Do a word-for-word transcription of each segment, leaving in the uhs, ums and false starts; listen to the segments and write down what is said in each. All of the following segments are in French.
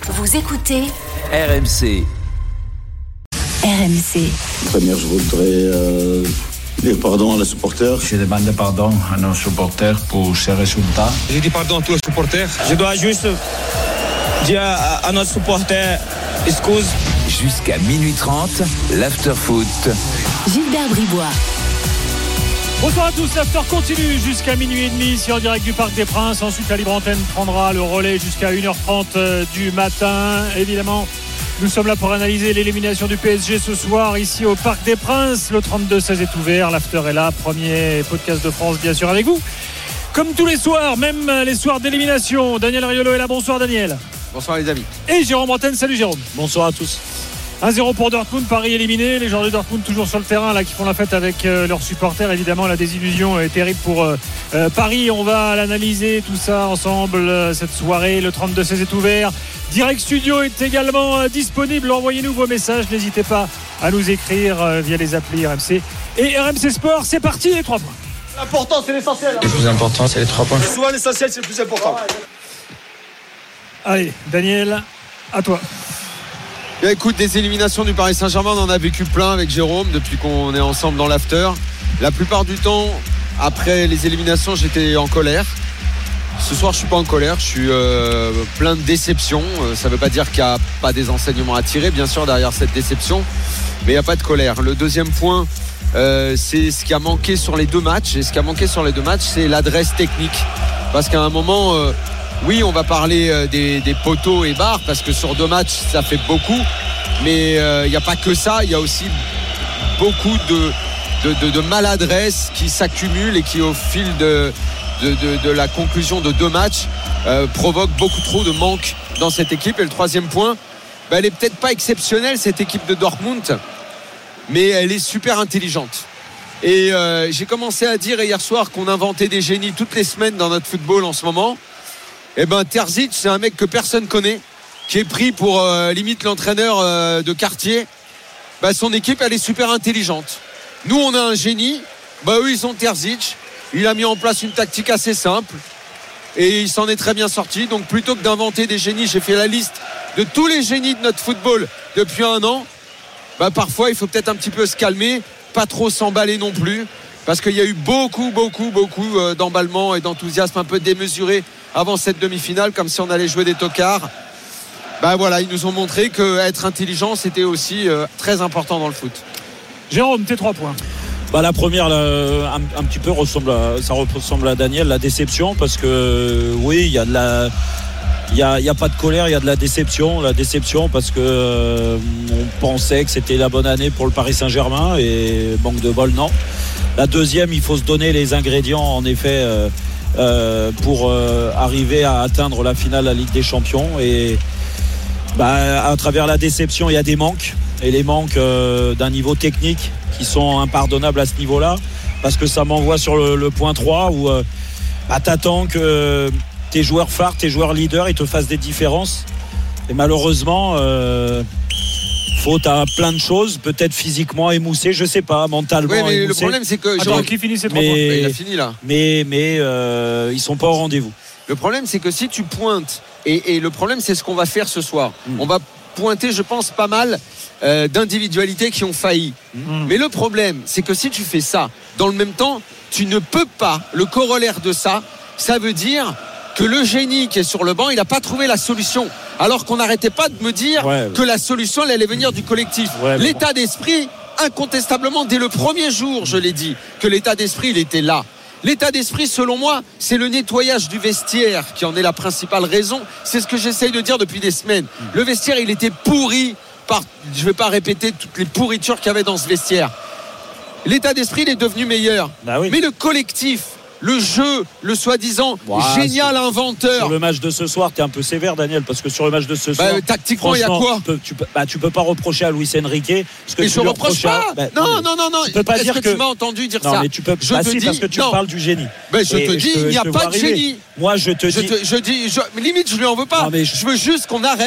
Vous écoutez R M C. R M C. Première, je voudrais euh, dire pardon à les supporters. Je demande pardon à nos supporters pour ces résultats. Je dis pardon à tous les supporters. Je dois juste dire à, à nos supporters, excuse. Jusqu'à minuit trente, l'after-foot. Gilbert Bribois. Bonsoir à tous, l'after continue jusqu'à minuit et demi ici en direct du Parc des Princes. Ensuite, la libre antenne prendra le relais jusqu'à une heure trente du matin. Évidemment, nous sommes là pour analyser l'élimination du P S G ce soir ici au Parc des Princes. Le trente-deux seize est ouvert, l'after est là, premier podcast de France bien sûr avec vous. Comme tous les soirs, même les soirs d'élimination, Daniel Riolo est là. Bonsoir Daniel. Bonsoir les amis. Et Jérôme Bretagne, salut Jérôme. Bonsoir à tous. un zéro pour Dortmund, Paris éliminé. Les joueurs de Dortmund toujours sur le terrain là, qui font la fête avec euh, leurs supporters. Évidemment, la désillusion est terrible pour euh, euh, Paris. On va l'analyser tout ça ensemble euh, cette soirée. Le trente-deux seize est ouvert. Direct Studio est également euh, disponible. Envoyez-nous vos messages. N'hésitez pas à nous écrire euh, via les applis R M C. Et R M C Sport, c'est parti, les trois points. L'important, c'est l'essentiel. Hein. Le plus important, c'est les trois points. Souvent, l'essentiel, c'est le plus important. Allez, Daniel, à toi. Bien, écoute, des éliminations du Paris Saint-Germain, on en a vécu plein avec Jérôme depuis qu'on est ensemble dans l'after. La plupart du temps, après les éliminations, j'étais en colère. Ce soir, je suis pas en colère, je suis euh, plein de déception. Euh, ça veut pas dire qu'il n'y a pas des enseignements à tirer, bien sûr, derrière cette déception, mais il n'y a pas de colère. Le deuxième point, euh, c'est ce qui a manqué sur les deux matchs. Et ce qui a manqué sur les deux matchs, c'est l'adresse technique. Parce qu'à un moment... Euh, Oui, on va parler des, des poteaux et barres parce que sur deux matchs, ça fait beaucoup. Mais il euh, n'y a pas que ça. Il y a aussi beaucoup de, de, de, de maladresse qui s'accumulent et qui, au fil de, de, de, de la conclusion de deux matchs, euh, provoquent beaucoup trop de manque dans cette équipe. Et le troisième point, bah, elle n'est peut-être pas exceptionnelle, cette équipe de Dortmund, mais elle est super intelligente. Et euh, j'ai commencé à dire hier soir qu'on inventait des génies toutes les semaines dans notre football en ce moment. Eh ben Terzic, c'est un mec que personne connaît, qui est pris pour euh, limite l'entraîneur euh, de quartier. Bah, son équipe, elle est super intelligente. Nous, on a un génie. Bah, eux, ils ont Terzic. Il a mis en place une tactique assez simple et il s'en est très bien sorti. Donc, plutôt que d'inventer des génies, j'ai fait la liste de tous les génies de notre football depuis un an. Bah, parfois, il faut peut-être un petit peu se calmer, pas trop s'emballer non plus, parce qu'il y a eu beaucoup, beaucoup, beaucoup euh, d'emballement et d'enthousiasme un peu démesuré avant cette demi-finale, comme si on allait jouer des tocards. Ben voilà, ils nous ont montré qu'être intelligent, c'était aussi euh, très important dans le foot. Jérôme, tes trois points. Bah, la première, là, un, un petit peu ressemble à, ça ressemble à Daniel, la déception, parce que oui, il y a de la, il y a, il y a pas de colère, il y a de la déception, la déception parce que euh, on pensait que c'était la bonne année pour le Paris Saint-Germain et manque de bol, non. La deuxième, il faut se donner les ingrédients, en effet. Euh, Euh, pour euh, arriver à atteindre la finale de la Ligue des Champions et bah, à travers la déception il y a des manques et les manques euh, d'un niveau technique qui sont impardonnables à ce niveau-là parce que ça m'envoie sur le, le point trois où euh, bah, t'attends que tes joueurs phares, tes joueurs leaders ils te fassent des différences et malheureusement euh, faute à plein de choses, peut-être physiquement émoussé, je sais pas, mentalement oui, mais émoussé. Le problème c'est que Attends, qui finit ses trois mais, points. Mais il a fini là. Mais, mais euh, ils sont pas au rendez-vous. Le problème c'est que si tu pointes et, et le problème c'est ce qu'on va faire ce soir. Mmh. On va pointer, je pense, pas mal euh, d'individualités qui ont failli. Mmh. Mais le problème c'est que si tu fais ça, dans le même temps, tu ne peux pas. Le corollaire de ça, ça veut dire que le génie qui est sur le banc, il n'a pas trouvé la solution. Alors qu'on n'arrêtait pas de me dire ouais, que la solution, elle allait venir du collectif. Ouais, l'état bon. d'esprit, incontestablement, dès le premier jour, je l'ai dit, que l'état d'esprit, il était là. L'état d'esprit, selon moi, c'est le nettoyage du vestiaire qui en est la principale raison. C'est ce que j'essaye de dire depuis des semaines. Le vestiaire, il était pourri par, je ne vais pas répéter toutes les pourritures qu'il y avait dans ce vestiaire. L'état d'esprit, il est devenu meilleur. Bah oui. Mais le collectif, le jeu, le soi-disant wow, génial inventeur. Sur le match de ce soir, tu es un peu sévère, Daniel, parce que sur le match de ce soir, bah, tactiquement, il y a quoi? Tu peux, tu peux, bah, tu peux pas reprocher à Luis Enrique. Ce que mais tu je ne reproche pas. À... Bah, non, non, non, non. Tu peux pas Est-ce dire que, que tu m'as entendu dire non, ça? Mais tu peux. Je bah te si, dis parce que tu non. parles du génie. Ben je te dis, il n'y a pas de génie. Moi, je te dis. Je, te, je dis, je, limite, je lui en veux pas. Non, je... je veux juste qu'on arrête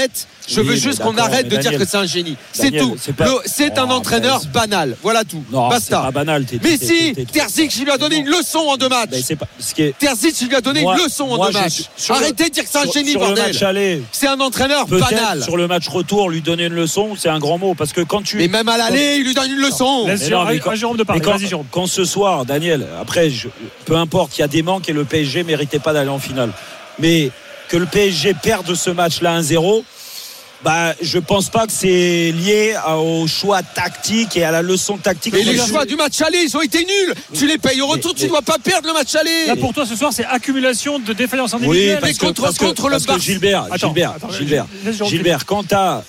Je Oui, veux mais juste qu'on d'accord, arrête mais de dire Daniel, que c'est un génie. C'est Daniel, tout. c'est pas- Le- C'est un Oh, entraîneur mais- banal. Voilà tout. Non, c'est Basta. pas banal. t'es- Mais t'es- si, t'es- t'es- Terzic, il lui a donné une leçon en deux matchs. Mais c'est pas ce qui est. Terzic, il lui a donné Moi- une leçon en moi, deux je- matchs. sur le- Arrêtez de dire que c'est un sur- génie, sur le match bordel. aller. C'est un entraîneur Peut-être banal. sur le match retour, lui donner une leçon, c'est un grand mot parce que quand tu. Mais même à l'aller, il lui donne une leçon. Laisse Mais non, mais Jérôme- quand- Jérôme de parler. Mais quand, Vas-y, Jérôme. quand ce soir, Daniel, après, je- peu importe, il y a des manques et le P S G méritait pas d'aller en finale. Mais que le P S G perde ce match-là un zéro, bah, je pense pas que c'est lié à- au choix tactique et à la leçon tactique. Mais les Regarde- choix du match aller, ils ont été nuls. Tu les payes au retour, Mais- tu ne dois pas perdre le match aller. Là, pour toi, ce soir, c'est accumulation de défaillances Oui, individuelles. parce mais que, contre- parce que- contre le parce que Barça. Gilbert, Attends, Gilbert, attends, Gilbert, laisse Jérôme Gilbert, quand tu as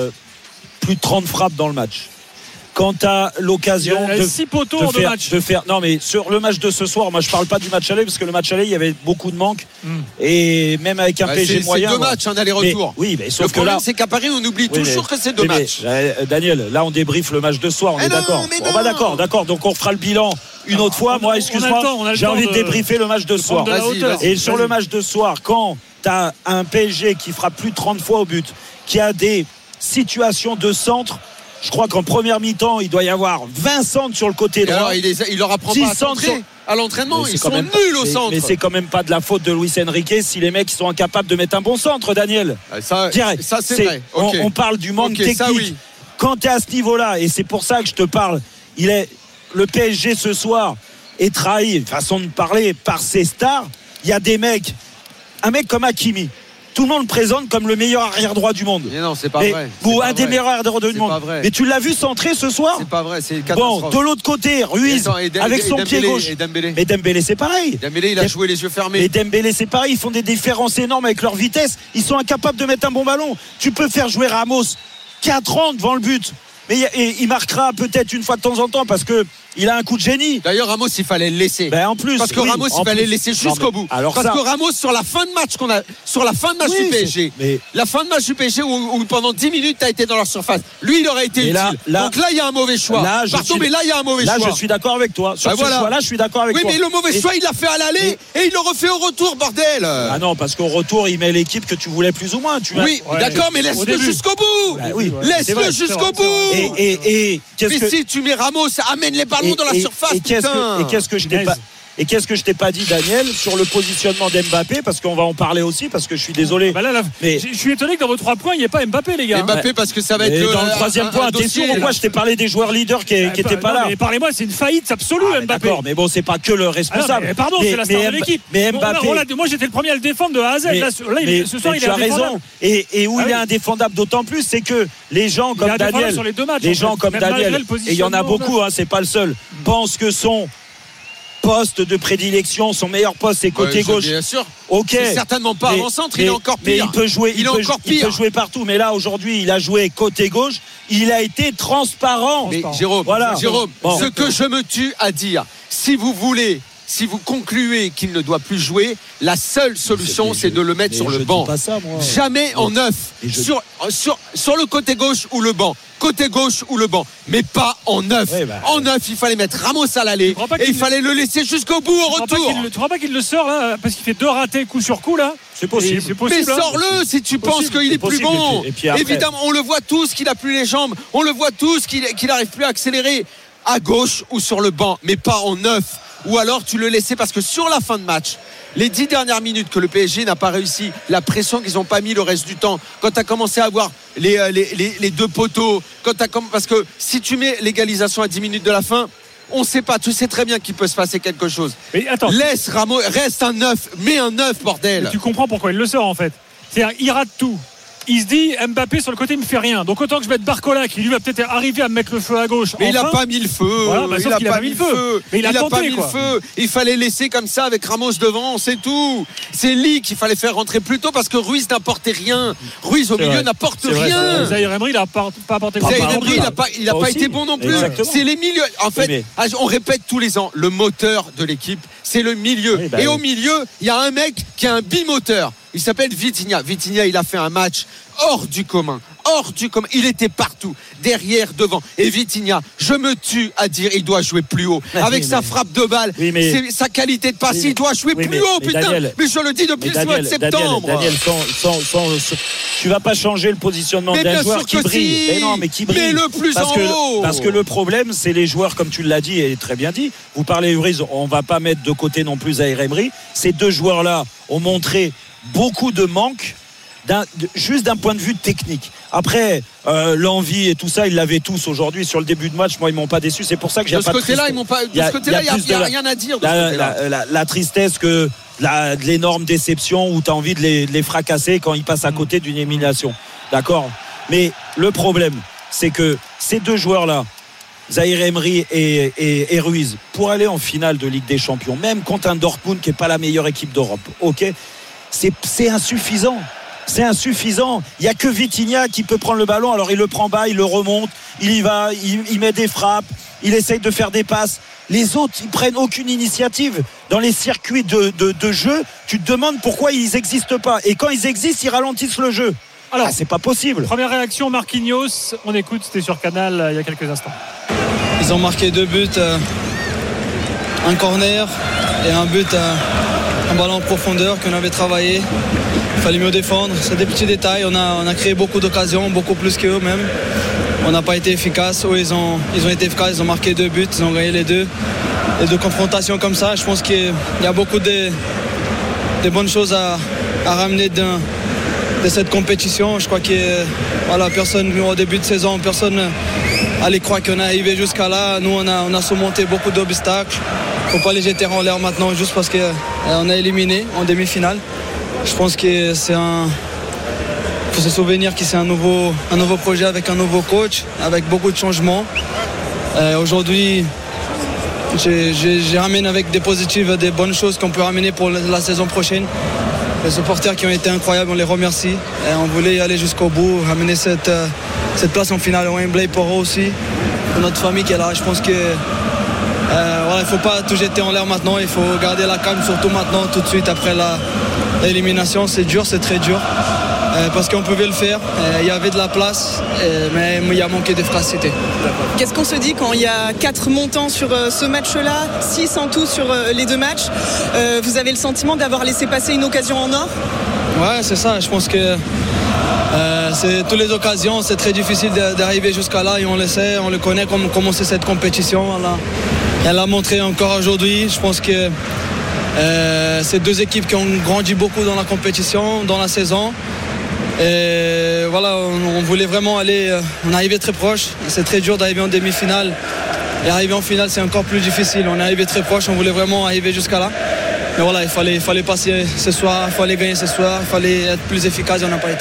plus de trente frappes dans le match, quand tu as l'occasion Il y a de, six poteaux de en deux faire, matchs. de faire. Non, mais sur le match de ce soir, moi je parle pas du match aller parce que le match aller, il y avait beaucoup de manques. Mm. Et même avec un Bah, P S G c'est- c'est moyen. deux voilà. matchs, un aller-retour. Mais- oui, mais Le sauf que problème, là. c'est qu'à Paris, on oublie Oui, toujours mais- que c'est deux oui, mais, matchs. euh, Daniel, là on débriefe le match de ce soir, on Mais est non, d'accord. mais Bon, non. bah d'accord, d'accord. Donc on refera le bilan une autre fois. on a- on a Moi, le excuse-moi, temps, on a le j'ai temps envie de de- débriefer le match de de ce soir. prendre de la Vas-y, hauteur. vas-y. Et sur le match de ce soir, quand tu as un P S G qui frappe plus de trente fois au but, qui a des situations de centre, je crois qu'en première mi-temps, il doit y avoir vingt centres sur le côté Et droit. alors, il, les a- il leur apprend dix pas à centres centrer sur- à l'entraînement. Mais Ils c'est quand sont même- nuls au mais- centre. Mais c'est quand même pas de la faute de Luis Enrique si les mecs sont incapables de mettre un bon centre, Daniel. Ah, Ça, Direct. ça c'est C'est- vrai. on, Ok. on parle du manque Ok, technique. ça, oui. Quand tu es à ce niveau-là, et c'est pour ça que je te parle, il est, le P S G ce soir est trahi, façon de parler, par ses stars. Il y a des mecs, un mec comme Hakimi, tout le monde le présente comme le meilleur arrière-droit du monde. Mais non, c'est pas Mais- vrai. ou C'est pas un des vrai. meilleurs arrière-droits du C'est monde. pas vrai. Mais tu l'as vu centrer ce soir. C'est pas vrai, c'est une Bon, catastrophe. de l'autre côté, Ruiz, Et attends, et Dem- avec et son Dembélé, pied gauche. Et Dembélé. Mais Dembélé, c'est pareil. Dembélé, il a Dem- joué les yeux fermés. Mais Dembélé, c'est pareil, ils font des différences énormes avec leur vitesse. Ils sont incapables de mettre un bon ballon. Tu peux faire jouer Ramos quatre ans devant le but. Mais il- et il marquera peut-être une fois de temps en temps parce que il a un coup de génie. D'ailleurs, Ramos, il fallait le laisser. Ben, en plus, Parce que oui, Ramos, en il fallait plus. le laisser Non, jusqu'au mais bout. alors Parce ça- que Ramos, sur la fin de match qu'on a, sur la fin de match Oui, du P S G, c'est- mais- la fin de match du P S G où, où pendant dix minutes, tu as été dans leur surface. Lui, il aurait été Et utile. là- là- Donc là, il y a un mauvais choix. Là, je Pardon, suis- mais là, il y a un mauvais Là, choix. je suis d'accord avec toi. Sur Bah ce voilà. choix-là, je suis d'accord avec Oui, toi. mais le mauvais Et- choix, il l'a fait à l'aller et il le refait au retour, bordel. Ah non, parce qu'au retour, il met l'équipe que tu voulais plus ou moins. Tu Oui, Ouais, d'accord, mais au laisse-le début. jusqu'au bout. Bah oui, c'est Laisse-le vrai, c'est jusqu'au vrai, bout. c'est vrai. Et, et, et qu'est-ce Mais que si tu mets Ramos, amène les ballons et- dans la et- surface. Et qu'est-ce putain. que, et qu'est-ce que je t'ai Punaise. pas et qu'est-ce que je t'ai pas dit, Daniel, sur le positionnement d'Mbappé, parce qu'on va en parler aussi, parce que je suis désolé. Bah là, là, Mais- je je suis étonné que dans vos trois points, il n'y ait pas Mbappé, les gars. Mbappé, parce que ça va Et être dans euh, le troisième un- point, un t'es sûr dossier, ou quoi? Je t'ai parlé des joueurs leaders qui Eh, n'étaient bah, pas non, là. Mais parlez-moi, c'est une faillite absolue, Ah, mais Mbappé. d'accord, mais bon, c'est pas que le Ah non, responsable. mais pardon, Mais- c'est la star mais de Mba- l'équipe. Mais Bon, Mbappé. on l'a- moi, j'étais le premier à le défendre de A à Z. Mais- Là, ce- là, il est- mais- ce soir, mais il est tu as indéfendable. raison. Et, et où Ah il est oui. indéfendable d'autant plus, c'est que les gens Il est comme indéfendable Daniel, sur les deux matchs, les en gens fait. comme Même malgré Daniel, le et il y en a positionnement, beaucoup, hein, c'est pas le seul, pensent que son poste de prédilection, son meilleur poste, c'est côté Ouais, je- gauche. Bien sûr. Ok. C'est certainement pas Mais- avant-centre, mais- il est encore mais pire. il peut jouer, Il est peut, encore il pire. peut jouer partout. Mais là, aujourd'hui, il a joué côté gauche. Il a été transparent. Mais Jérôme, Voilà. Jérôme, Bon. ce que je me tue à dire, si vous voulez, si vous concluez qu'il ne doit plus jouer, la seule solution, Mais c'est je- de le mettre mais sur je le dis banc. pas ça, moi. Jamais en neuf. Et je- Sur, sur, sur le côté gauche ou le banc. Côté gauche ou le banc. Mais pas en neuf. Ouais, bah, en neuf, il fallait mettre Ramos à l'aller. crois pas Et il qu'il- fallait le laisser jusqu'au bout au Tu crois pas retour. qu'il le- tu crois pas qu'il le sort là parce qu'il fait deux ratés coup sur coup là? C'est possible. Et C'est Mais possible. hein. sors-le si tu penses Possible, qu'il c'est est plus possible. bon. Et puis- et puis après- Évidemment, on le voit tous qu'il a plus les jambes. On le voit tous qu'il qu'il n'arrive plus à accélérer à gauche ou sur le banc, mais pas en neuf. Ou alors tu le laissais parce que sur la fin de match, les dix dernières minutes que le P S G n'a pas réussi, la pression qu'ils n'ont pas mis le reste du temps, quand tu as commencé à avoir les, euh, les, les, les deux poteaux, quand t'as comm- parce que si tu mets l'égalisation à dix minutes de la fin, on ne sait pas, tu sais très bien qu'il peut se passer quelque chose. Mais attends, Laisse Ramos, reste un neuf, mets un neuf, bordel. mais tu comprends pourquoi il le sort en fait. C'est-à-dire, il rate tout. Il se dit Mbappé sur le côté il me fait rien. Donc autant que je mette Barcola qui lui va peut-être arriver à me mettre le feu à gauche. Mais il n'a enfin. pas mis le feu. Voilà, bah, sauf il n'a qu'il a pas mis le feu. Mais il a tenté, pas mis quoi. le feu. Il fallait laisser comme ça avec Ramos devant, c'est tout. C'est Lee qu'il fallait faire rentrer plus tôt parce que Ruiz n'apportait rien. Ruiz au C'est milieu vrai. n'apporte C'est vrai, rien. Zaïre Emery, il n'a pas, pas apporté Ah, Zaïre bah, Emery, il n'a pas, il a Pas pas aussi. été bon non plus. Exactement. C'est les milieux. En fait, Oui, mais- ah, on répète tous les ans, le moteur de l'équipe, c'est le milieu. Oui, bah Et oui. au milieu, il y a un mec qui a un bimoteur. Il s'appelle Vitinha. Vitinha, il a fait un match hors du commun. Hors du commun. Il était partout. Derrière, devant. Et Vitinha, je me tue à dire, il doit jouer plus haut. Mais Avec oui, sa mais... frappe de balle, oui, mais... c'est sa qualité de passe, oui, il doit jouer oui, plus mais... haut, mais putain. Daniel... Mais je le dis depuis mais le mois de Daniel, septembre. Daniel, sans, sans, sans, sans, tu vas pas changer le positionnement mais d'un joueur qui brille. Si. Mais non, mais qui brille. Mais le plus parce en que, haut. Parce que le problème, c'est les joueurs, comme tu l'as dit et très bien dit. Vous parlez Uriz, on va pas mettre de côté non plus Zaïre Emery. Ces deux joueurs-là ont montré beaucoup de manque. D'un, de, juste d'un point de vue technique. Après, euh, l'envie et tout ça, ils l'avaient tous aujourd'hui sur le début de match. Moi, ils m'ont pas déçu. C'est pour ça que j'ai de pas ce côté-là, ils m'ont pas. De ce côté-là, il n'y a, a, a rien à dire. De la, ce côté-là. La, la, la tristesse que la, de l'énorme déception où tu as envie de les, de les fracasser quand ils passent à côté d'une élimination. D'accord. Mais le problème, c'est que ces deux joueurs-là, Zaïre Emery et, et, et Ruiz, pour aller en finale de Ligue des Champions, même contre un Dortmund qui n'est pas la meilleure équipe d'Europe, ok, c'est, c'est insuffisant. C'est insuffisant. Il n'y a que Vitinha qui peut prendre le ballon. Alors il le prend bas, il le remonte, il y va, il, il met des frappes, il essaye de faire des passes. Les autres, ils prennent aucune initiative. Dans les circuits de, de, de jeu, tu te demandes pourquoi ils n'existent pas. Et quand ils existent, ils ralentissent le jeu. Alors, ah, c'est pas possible. Première réaction, Marquinhos. On écoute, c'était sur Canal euh, il y a quelques instants. Ils ont marqué deux buts, euh, un corner et un but, euh, un ballon en profondeur qu'on avait travaillé. Il fallait mieux défendre. C'est des petits détails. On a, on a créé beaucoup d'occasions, beaucoup plus qu'eux même. On n'a pas été efficace. Eux, ils ont, ils ont été efficaces. Ils ont marqué deux buts. Ils ont gagné les deux. Et de confrontations comme ça, je pense qu'il y a beaucoup de, de bonnes choses à, à ramener de, de cette compétition. Je crois que voilà, personne, au début de saison, personne allait croire qu'on est arrivé jusqu'à là. Nous, on a, on a surmonté beaucoup d'obstacles. Il ne faut pas les jeter en l'air maintenant juste parce qu'on a éliminé en demi-finale. Je pense que c'est un. Il faut se souvenir que c'est un nouveau, un nouveau projet avec un nouveau coach, avec beaucoup de changements. Euh, aujourd'hui, j'ai, j'ai, j'ai ramené avec des positives, des bonnes choses qu'on peut ramener pour la saison prochaine. Les supporters qui ont été incroyables, on les remercie. Et on voulait y aller jusqu'au bout, ramener cette, cette place en finale au Wembley pour eux aussi, pour notre famille qui est là. Je pense que euh, voilà, il ne faut pas tout jeter en l'air maintenant, il faut garder la calme, surtout maintenant, tout de suite après la. L'élimination, c'est dur, c'est très dur euh, parce qu'on pouvait le faire, il euh, y avait de la place euh, mais il y a manqué d'efficacité. Qu'est-ce qu'on se dit quand il y a quatre montants sur euh, ce match-là, six en tout sur euh, les deux matchs, euh, vous avez le sentiment d'avoir laissé passer une occasion en or? Ouais, c'est ça, je pense que euh, c'est toutes les occasions, c'est très difficile d'arriver jusqu'à là et on le sait, on le connaît comment commencer cette compétition. Elle a, elle a montré encore aujourd'hui, je pense que Euh, c'est deux équipes qui ont grandi beaucoup dans la compétition, dans la saison. Et voilà, on, on voulait vraiment aller, on arrivait très proche. C'est très dur d'arriver en demi-finale. Et arriver en finale, c'est encore plus difficile. On est arrivé très proche, on voulait vraiment arriver jusqu'à là. Mais voilà, il fallait, il fallait passer ce soir, il fallait gagner ce soir, il fallait être plus efficace et on n'a pas été.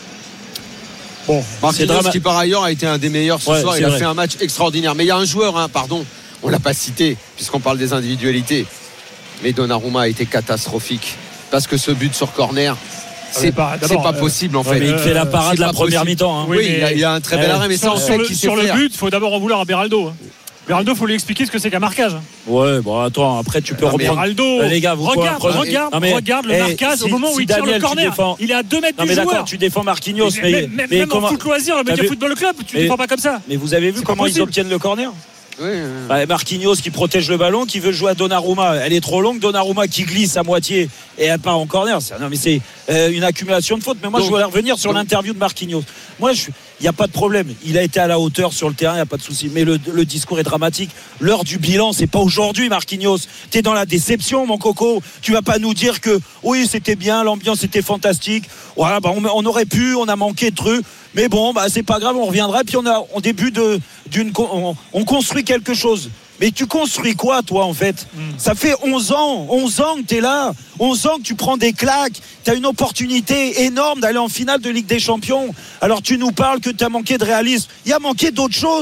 Bon, Marquinhos qui par ailleurs a été un des meilleurs ce ouais, soir, il a vrai. fait un match extraordinaire. Mais il y a un joueur, hein, pardon, on ne l'a pas cité, puisqu'on parle des individualités. Mais Donnarumma a été catastrophique parce que ce but sur corner, c'est pas, c'est pas euh, possible en fait. Mais il fait la parade de la première possible. mi-temps. Hein. Oui, oui il, a, il a un très bel arrêt, mais ça on sait qu'il sait sur faire. le but, il faut d'abord en vouloir à Beraldo. Beraldo, il faut lui expliquer ce que c'est qu'un marquage. Ouais, bon, attends, après tu peux non, reprendre. Beraldo, euh, les gars, vous regarde, quoi, regarde, non, mais, regarde le marquage si, au moment où si il tire Daniel, le corner. Défends... Il est à deux mètres non, du mais joueur. D'accord, tu défends Marquinhos, mais, mais, mais, mais même comment... en foot loisir, le Media Football Club, tu mais, défends pas comme ça. Mais vous avez vu comment ils obtiennent le corner? Oui, oui. Bah, Marquinhos qui protège le ballon, qui veut jouer à Donnarumma, elle est trop longue. Donnarumma qui glisse à moitié et elle part en corner. C'est, non mais c'est euh, une accumulation de fautes. Mais moi donc, je voulais revenir sur donc, l'interview de Marquinhos. Moi il n'y a pas de problème. Il a été à la hauteur sur le terrain, il n'y a pas de souci. Mais le, le discours est dramatique. L'heure du bilan, c'est pas aujourd'hui, Marquinhos. T'es dans la déception, mon coco. Tu vas pas nous dire que oui c'était bien, l'ambiance était fantastique. Voilà, bah, on, on aurait pu, on a manqué de trucs. Mais bon, bah, c'est pas grave, on reviendra. Puis on a, on début de, d'une, on, on construit quelque chose. Mais tu construis quoi, toi, en fait? mm. Ça fait onze ans, onze ans que t'es là. onze ans que tu prends des claques. T'as une opportunité énorme d'aller en finale de Ligue des Champions. Alors tu nous parles que t'as manqué de réalisme. Il y a manqué d'autres choses.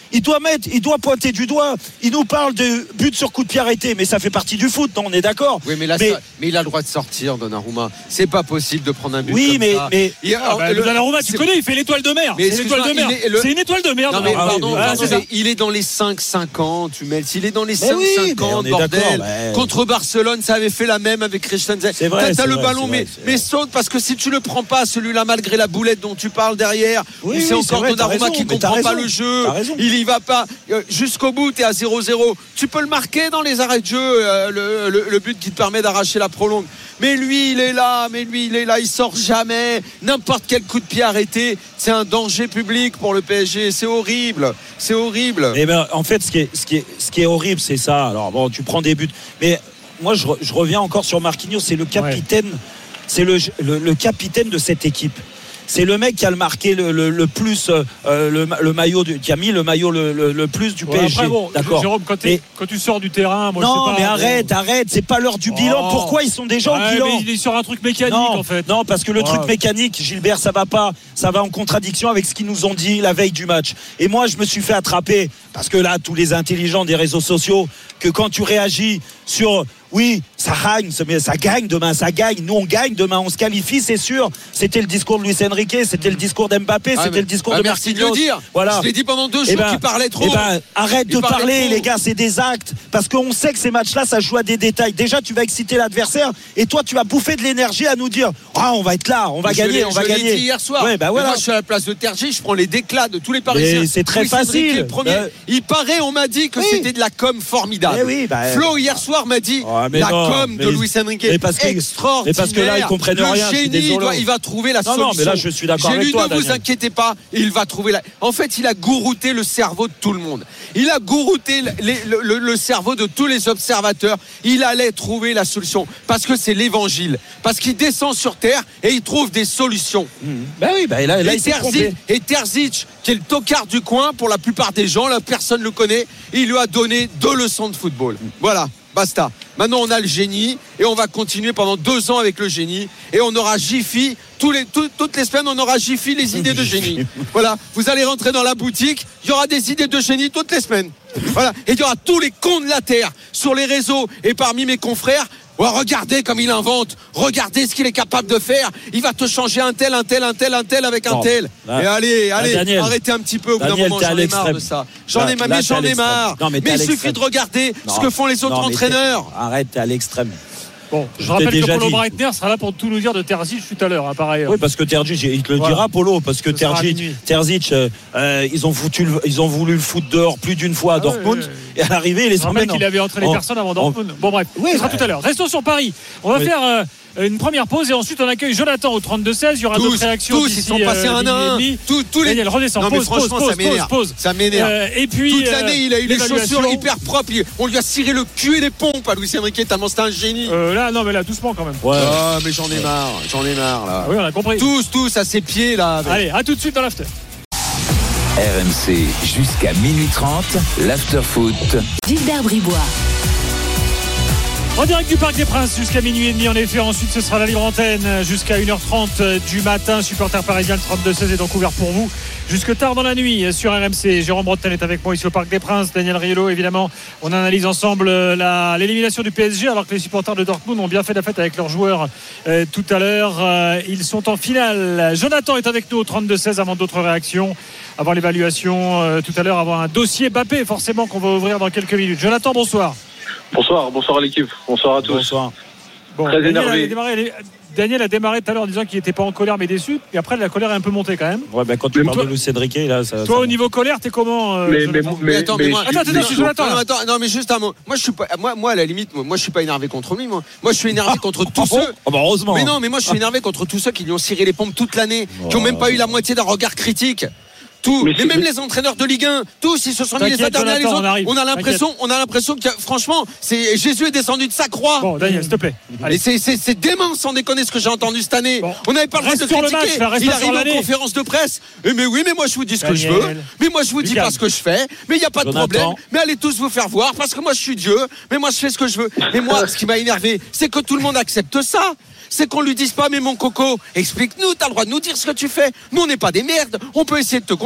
il doit mettre, il doit pointer du doigt. Il nous parle de but sur coup de pied arrêté, mais ça fait partie du foot, non, on est d'accord. Oui, mais là, mais, ça, mais il a le droit de sortir, Donnarumma. C'est pas possible de prendre un but oui, comme mais, ça. mais il, ah, bah, le, Donnarumma, tu connais, il fait l'étoile de mer. C'est une étoile de mer. Le... C'est une étoile de mer. Non, mais ah, pardon, oui, pardon, ah, mais il est dans les cinq cinquante, tu mets. Il est dans les cinq oui, cinquante, bordel. Bah... Contre Barcelone, ça avait fait la même avec Christensen. C'est vrai. T'as, t'as c'est le vrai, ballon, c'est mais, vrai, mais saute parce que si tu le prends pas, celui-là, malgré la boulette dont tu parles derrière, oui, c'est oui, encore c'est vrai, Donnarumma qui comprend pas le jeu. Il y va pas jusqu'au bout. T'es à zéro zéro. Tu peux le marquer dans les arrêts de jeu, euh, le, le, le but qui te permet d'arracher la prolongue. Mais lui, il est là. Mais lui, il est là. Il sort jamais. N'importe quel coup de pied arrêté, c'est un danger public pour le P S G. C'est horrible. C'est horrible. Et ben, en fait, ce qui est, ce qui est, ce qui est horrible, c'est ça. Alors bon, tu prends des buts, mais moi, je, je reviens encore sur Marquinhos. C'est le capitaine. Ouais. C'est le, le, le capitaine de cette équipe. C'est le mec qui a le marqué le, le, le plus euh, le, le maillot de, qui a mis le maillot le, le, le plus du ouais, P S G. Après, bon, d'accord. Jérôme, quand, mais, quand tu sors du terrain, moi, non, je sais pas, mais arrête, bon... arrête. C'est pas l'heure du oh. bilan. Pourquoi ils sont déjà ouais, au bilan? Il est sur un truc mécanique non, en fait. Non, parce que le ouais. truc mécanique, Gilbert, ça va pas. Ça va en contradiction avec ce qu'ils nous ont dit la veille du match. Et moi, je me suis fait attraper parce que là, tous les intelligents des réseaux sociaux, que quand tu réagis sur oui, ça gagne, ça gagne demain, ça gagne. Nous, on gagne demain, on se qualifie, c'est sûr. C'était le discours de Luis Enrique, c'était le discours d'Mbappé, ah, c'était mais, le discours ah, de merci Marquinhos. de le dire. Voilà. Je l'ai dit pendant deux jours, ben, qu'il parlait trop. Eh ben, arrête Il de parler, trop. les gars, c'est des actes. Parce qu'on sait que ces matchs-là, ça joue à des détails. Déjà, tu vas exciter l'adversaire, et toi, tu vas bouffer de l'énergie à nous dire, ah, oh, on va être là, on va je gagner, l'ai, on va je gagner. L'ai dit hier soir. Ouais, bah voilà. Moi, je suis à la place de Tergy, je prends les déclats de tous les Parisiens. Mais c'est très oui, facile. Le premier. Euh... Il paraît, on m'a dit que oui. c'était de la com formidable. Oui, bah, Flo hier soir m'a dit oh, la non, com de Luis Enrique. Parce que, extraordinaire. Mais parce que là, ils comprennent le rien. Génie, il, doit, il va trouver la non, solution. Non, mais là, je suis d'accord J'ai avec lu, toi. Ne Daniel. vous inquiétez pas, il va trouver la. En fait, il a gourouté le cerveau de tout le monde. Il a gourouté les, le, le, le cerveau de tous les observateurs. Il allait trouver la solution parce que c'est l'évangile. Parce qu'il descend sur terre et il trouve des solutions. Mmh. Ben oui, ben là, là, et, Terzic, et Terzic, qui est le tocard du coin pour la plupart des gens, là, personne ne le connaît. Il lui a donné deux leçons de football. Voilà. Basta. Maintenant, on a le génie et on va continuer pendant deux ans avec le génie et on aura Jiffy tous les, tout, toutes les semaines. On aura Jiffy les idées de génie. Voilà. Vous allez rentrer dans la boutique, il y aura des idées de génie toutes les semaines. Voilà. Et il y aura tous les cons de la terre sur les réseaux et parmi mes confrères. Oh, regardez comme il invente, regardez ce qu'il est capable de faire. Il va te changer un tel, un tel, un tel, un tel avec un tel. Là, et allez, allez, Daniel, arrêtez un petit peu au bout d'un moment, j'en ai marre de ça. J'en ai, mais j'en ai marre. Non, mais, mais il suffit de regarder non, ce que font les autres non, entraîneurs. Arrête, t'es à l'extrême. Bon, je rappelle que Polo Breitner sera là pour tout nous dire de Terzic tout à l'heure, hein, pareil. Oui, parce que Terzic, il te le voilà. dira, Polo, parce que Terzic, Terzic euh, ils, ont foutu, ils ont voulu le foutre dehors plus d'une fois à ah, Dortmund, oui, oui, oui. et à l'arrivée, il les emmène. Il avait entraîné personne avant Dortmund. On... Bon, bref, oui, ce sera bah... tout à l'heure. Restons sur Paris. On va oui. faire euh, une première pause et ensuite on accueille Jonathan au trente-deux seize. Il y aura d'autres réactions. Tous, ils sont passés un à un. Tous les. Daniel, redescend. Pause, pause, pause, pause. Ça m'énerve. Et puis. Toute l'année, il a eu les chaussures hyper propres. On lui a ciré le cul et les pompes à Luis Enrique tellement c'était un génie. Là, non, mais là, doucement quand même. Ouais. Oh, mais j'en ai marre, j'en ai marre là. Ah oui, on a compris. Tous, tous à ses pieds là. Avec... Allez, à tout de suite dans l'after. R M C jusqu'à minuit trente, l'after foot. Gilbert Bribois. En direct du Parc des Princes jusqu'à minuit et demi en effet. Ensuite ce sera la libre antenne jusqu'à une heure trente du matin. Supporters parisiens, le trente-deux seize est donc ouvert pour vous jusque tard dans la nuit sur R M C. Jérôme Bretagne est avec moi ici au Parc des Princes. Daniel Riolo évidemment. On analyse ensemble la, l'élimination du P S G alors que les supporters de Dortmund ont bien fait la fête avec leurs joueurs euh, tout à l'heure. Euh, ils sont en finale. Jonathan est avec nous au trente-deux seize avant d'autres réactions. Avant l'évaluation euh, tout à l'heure, avant un dossier Mbappé forcément qu'on va ouvrir dans quelques minutes. Jonathan, bonsoir. Bonsoir, bonsoir à l'équipe, bonsoir à tous. Bonsoir. Bon, Très Daniel énervé. A démarré, Daniel a démarré tout à l'heure en disant qu'il n'était pas en colère mais déçu. Et après, la colère est un peu montée quand même. Ouais, ben quand tu mais parles toi, de Luis Enrique, là, ça. Toi, ça... au niveau colère, t'es comment euh, mais, mais, mais, attends, mais, mais moi, attends, attends, attends, non, attends, non, attends, non, mais juste un mot. Moi, je suis pas, moi, moi, à la limite, moi, moi, je suis pas énervé contre lui, moi. Moi, je suis énervé ah, contre tous oh, ceux. Oh, bah heureusement. Mais non, mais moi, je suis énervé contre tous ceux qui lui ont ciré les pompes toute l'année, oh, qui ont même pas eu la moitié d'un regard critique. Tous, mais, mais même les entraîneurs de Ligue un, tous ils se sont mis les uns derrière les autres. On, on a l'impression, on a l'impression que franchement, c'est Jésus est descendu de sa croix. Bon, Daniel, s'il te plaît. Allez. C'est, c'est, c'est dément sans déconner ce que j'ai entendu cette année. Bon. On n'avait pas le droit de critiquer. Match, il arrive en conférence de presse. Et mais oui, mais moi je vous dis ce Daniel. que je veux. Mais moi je vous dis pas ce que je fais. Mais il n'y a pas de Jonathan. problème. Mais allez tous vous faire voir parce que moi je suis Dieu. Mais moi je fais ce que je veux. Mais moi, ce qui m'a énervé, c'est que tout le monde accepte ça. C'est qu'on lui dise pas, mais mon coco, explique-nous, t'as le droit de nous dire ce que tu fais. Nous, on n'est pas des merdes. On peut essayer de te comprendre.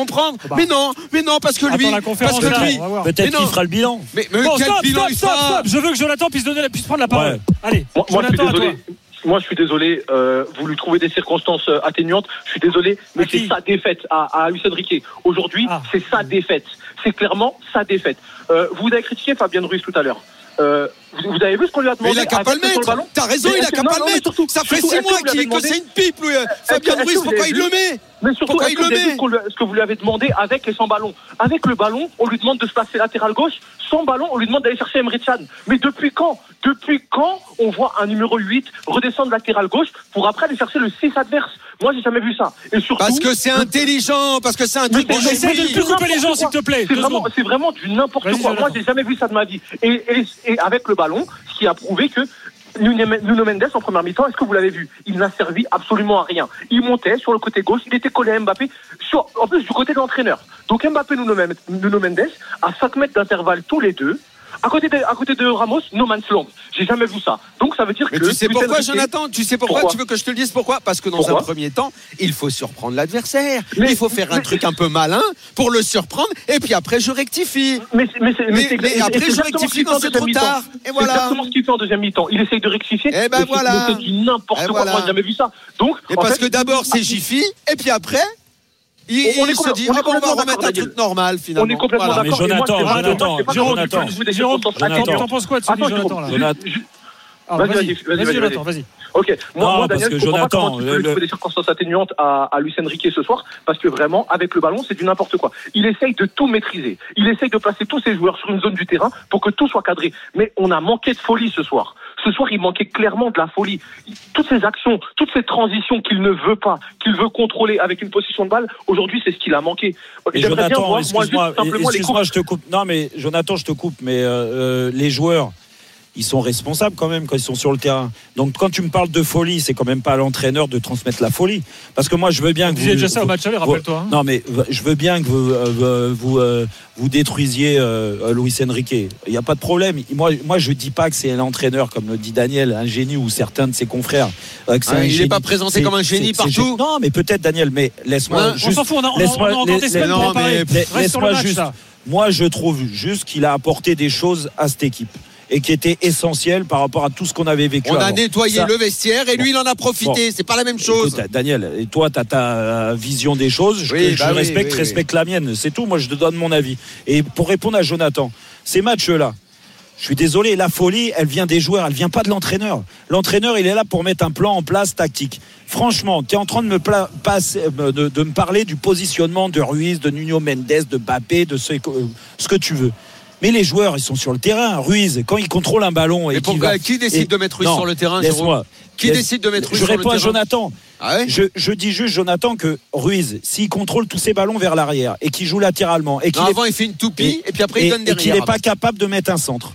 comprendre. Bah. Mais non, mais non, parce que lui, Attends, la conférence, parce que là, lui, on va voir. Peut-être qu'il fera le bilan. Mais, mais Bon, quel stop, bilan stop, il stop, fera stop. Je veux que Jonathan puisse, donner, puisse prendre la parole. Ouais. Allez, Moi, moi, je suis Jonathan, à désolé. toi. Moi, je suis désolé. Euh, vous lui trouvez des circonstances euh, atténuantes. Je suis désolé, mais À qui c'est sa défaite à, à Luis Enrique. Aujourd'hui, Ah. c'est sa défaite. C'est clairement sa défaite. Euh, vous avez critiqué Fabien Ruiz tout à l'heure. Euh, vous, vous avez vu ce qu'on lui a Mais demandé? il a qu'à pas le mettre. T'as raison, il a qu'à pas le mettre. Ça fait six mois qu'il- que c'est une pipe, lui. Fabien Ruiz, pourquoi il le met? Mais surtout, Pourquoi est-ce il que le vous avez vu met ce, qu'on lui- ce que vous lui avez demandé avec et sans ballon? Avec le ballon, on lui demande de se placer latéral gauche. Sans ballon, on lui demande d'aller chercher Emre Can. Mais depuis quand Depuis quand on voit un numéro huit redescendre latéral gauche pour après aller chercher le six adverse? Moi, j'ai jamais vu ça. Et surtout, Parce que c'est intelligent, parce que c'est un truc mais- de mais- Essaye de génie. plus couper les gens, s'il te plaît. C'est Deux vraiment, secondes. c'est vraiment du n'importe Vas-y, quoi. Moi, Jonathan. j'ai jamais vu ça de ma vie. Et, et, et avec le ballon, ce qui a prouvé que Nuno Mendes en première mi-temps, est-ce que vous l'avez vu? Il n'a servi absolument à rien. Il montait sur le côté gauche, il était collé à Mbappé, sur, en plus du côté de l'entraîneur. Donc Mbappé, Nuno Mendes, à cinq mètres d'intervalle tous les deux. À côté de, à côté de Ramos, no man's land. J'ai jamais vu ça. Donc ça veut dire Mais que. tu sais Luis pourquoi, Enrique- Jonathan? Tu sais pourquoi, Pourquoi Tu veux que je te le dise pourquoi? Parce que dans Pourquoi un premier temps, il faut surprendre l'adversaire. Mais- il faut faire un mais- truc un peu malin pour le surprendre. Et puis après, je rectifie. Mais, c'est- mais, c'est- Mais- c'est- mais et après, c'est je exactement rectifie ce qu'il fait quand en c'est deuxième trop mi-temps. tard. Et C'est voilà. exactement ce qu'il fait en deuxième mi-temps. Il essaye de rectifier. Eh ben mais c'est- voilà. mais C'est du n'importe Et quoi. voilà. Moi, j'ai jamais vu ça. Donc. Et en parce fait, que d'abord, c'est Jiffy. Et puis après, il, On est il se complè- dit, on est ah bon, on va complètement remettre d'accord, un Daniel. truc normal, finalement. On est complètement Voilà. Mais d'accord. Et moi, Jonathan, c'est vraiment- Jonathan, moi, je sais pas Jonathan, comment on peut jouer des Jérôme, circonstances attends, atténuantes. t'en penses quoi de ce que dit Attends, Jonathan Jérôme, là? Jonathan. je- Ah, Vas-y, Vas-y, vas-y, vas-y, vas-y, Jonathan, vas-y. vas-y. Ok, moi, Non, moi parce Daniel, que je comprends pas Jonathan, comment tu peux le- lui trouver des circonstances atténuantes à, à Luis Enrique ce soir, parce que vraiment, avec le ballon, c'est du n'importe quoi. Il essaye de tout maîtriser. Il essaye de placer tous ses joueurs sur une zone du terrain pour que tout soit cadré. Mais on a manqué de folie ce soir. Ce soir, il manquait clairement de la folie. Toutes ces actions, toutes ces transitions qu'il ne veut pas, qu'il veut contrôler avec une position de balle, aujourd'hui, c'est ce qu'il a manqué. Et J'aimerais bien Jonathan, voir, moi, excuse-moi, juste simplement les excuse-moi, courses. je te coupe. Non, mais Jonathan, je te coupe, mais euh, euh, les joueurs, ils sont responsables quand même quand ils sont sur le terrain. Donc quand tu me parles de folie, c'est quand même pas à l'entraîneur de transmettre la folie. Parce que moi, je veux bien On que disait vous, déjà ça au vous- match aller, vous- rappelle-toi. hein. Non, mais je veux bien que vous euh, vous, euh, vous détruisiez euh, Luis Enrique. Il n'y a pas de problème. Moi, moi, je dis pas que c'est l'entraîneur, comme le dit Daniel, un génie ou certains de ses confrères. euh, que c'est Ah, un il n'est génie. pas présenté C'est- comme un génie c'est- c'est- partout. Non, mais peut-être Daniel. Mais laisse-moi Ouais, On juste. s'en fout, on a, on a- laisse-moi- on a encore des laisse- semaines pour non, en parler. mais Reste sur le Laisse-moi match, juste. là. Moi, je trouve juste qu'il a apporté des choses à cette équipe et qui étaient essentielles par rapport à tout ce qu'on avait vécu. On a avant. nettoyé Ça- le vestiaire et lui, il en a profité. Bon. C'est pas la même chose. Écoute, Daniel, et toi, tu as ta vision des choses. Je, Oui, je bah oui, respecte, oui, respecte la mienne. C'est tout. Moi, je te donne mon avis. Et pour répondre à Jonathan, ces matchs-là, je suis désolé, la folie, elle vient des joueurs, elle vient pas de l'entraîneur. L'entraîneur, il est là pour mettre un plan en place tactique. Franchement, tu es en train de me, pla- passer, de, de me parler du positionnement de Ruiz, de Nuno Mendes, de Mbappé, de ce, ce que tu veux. Mais les joueurs, ils sont sur le terrain. Ruiz, quand il contrôle un ballon. Et Mais qu'il pourquoi va- qui décide et- de mettre Ruiz Non, sur le terrain, laisse-moi. Jérôme Qui Laisse- décide de mettre Ruiz Je sur le réponds à terrain Jonathan. Ah ouais Je, je dis juste, Jonathan, que Ruiz, s'il contrôle tous ses ballons vers l'arrière et qu'il joue latéralement et qu'il Non, est- avant, il fait une toupie et puis après, il et- donne et derrière. qu'il n'est pas capable de mettre un centre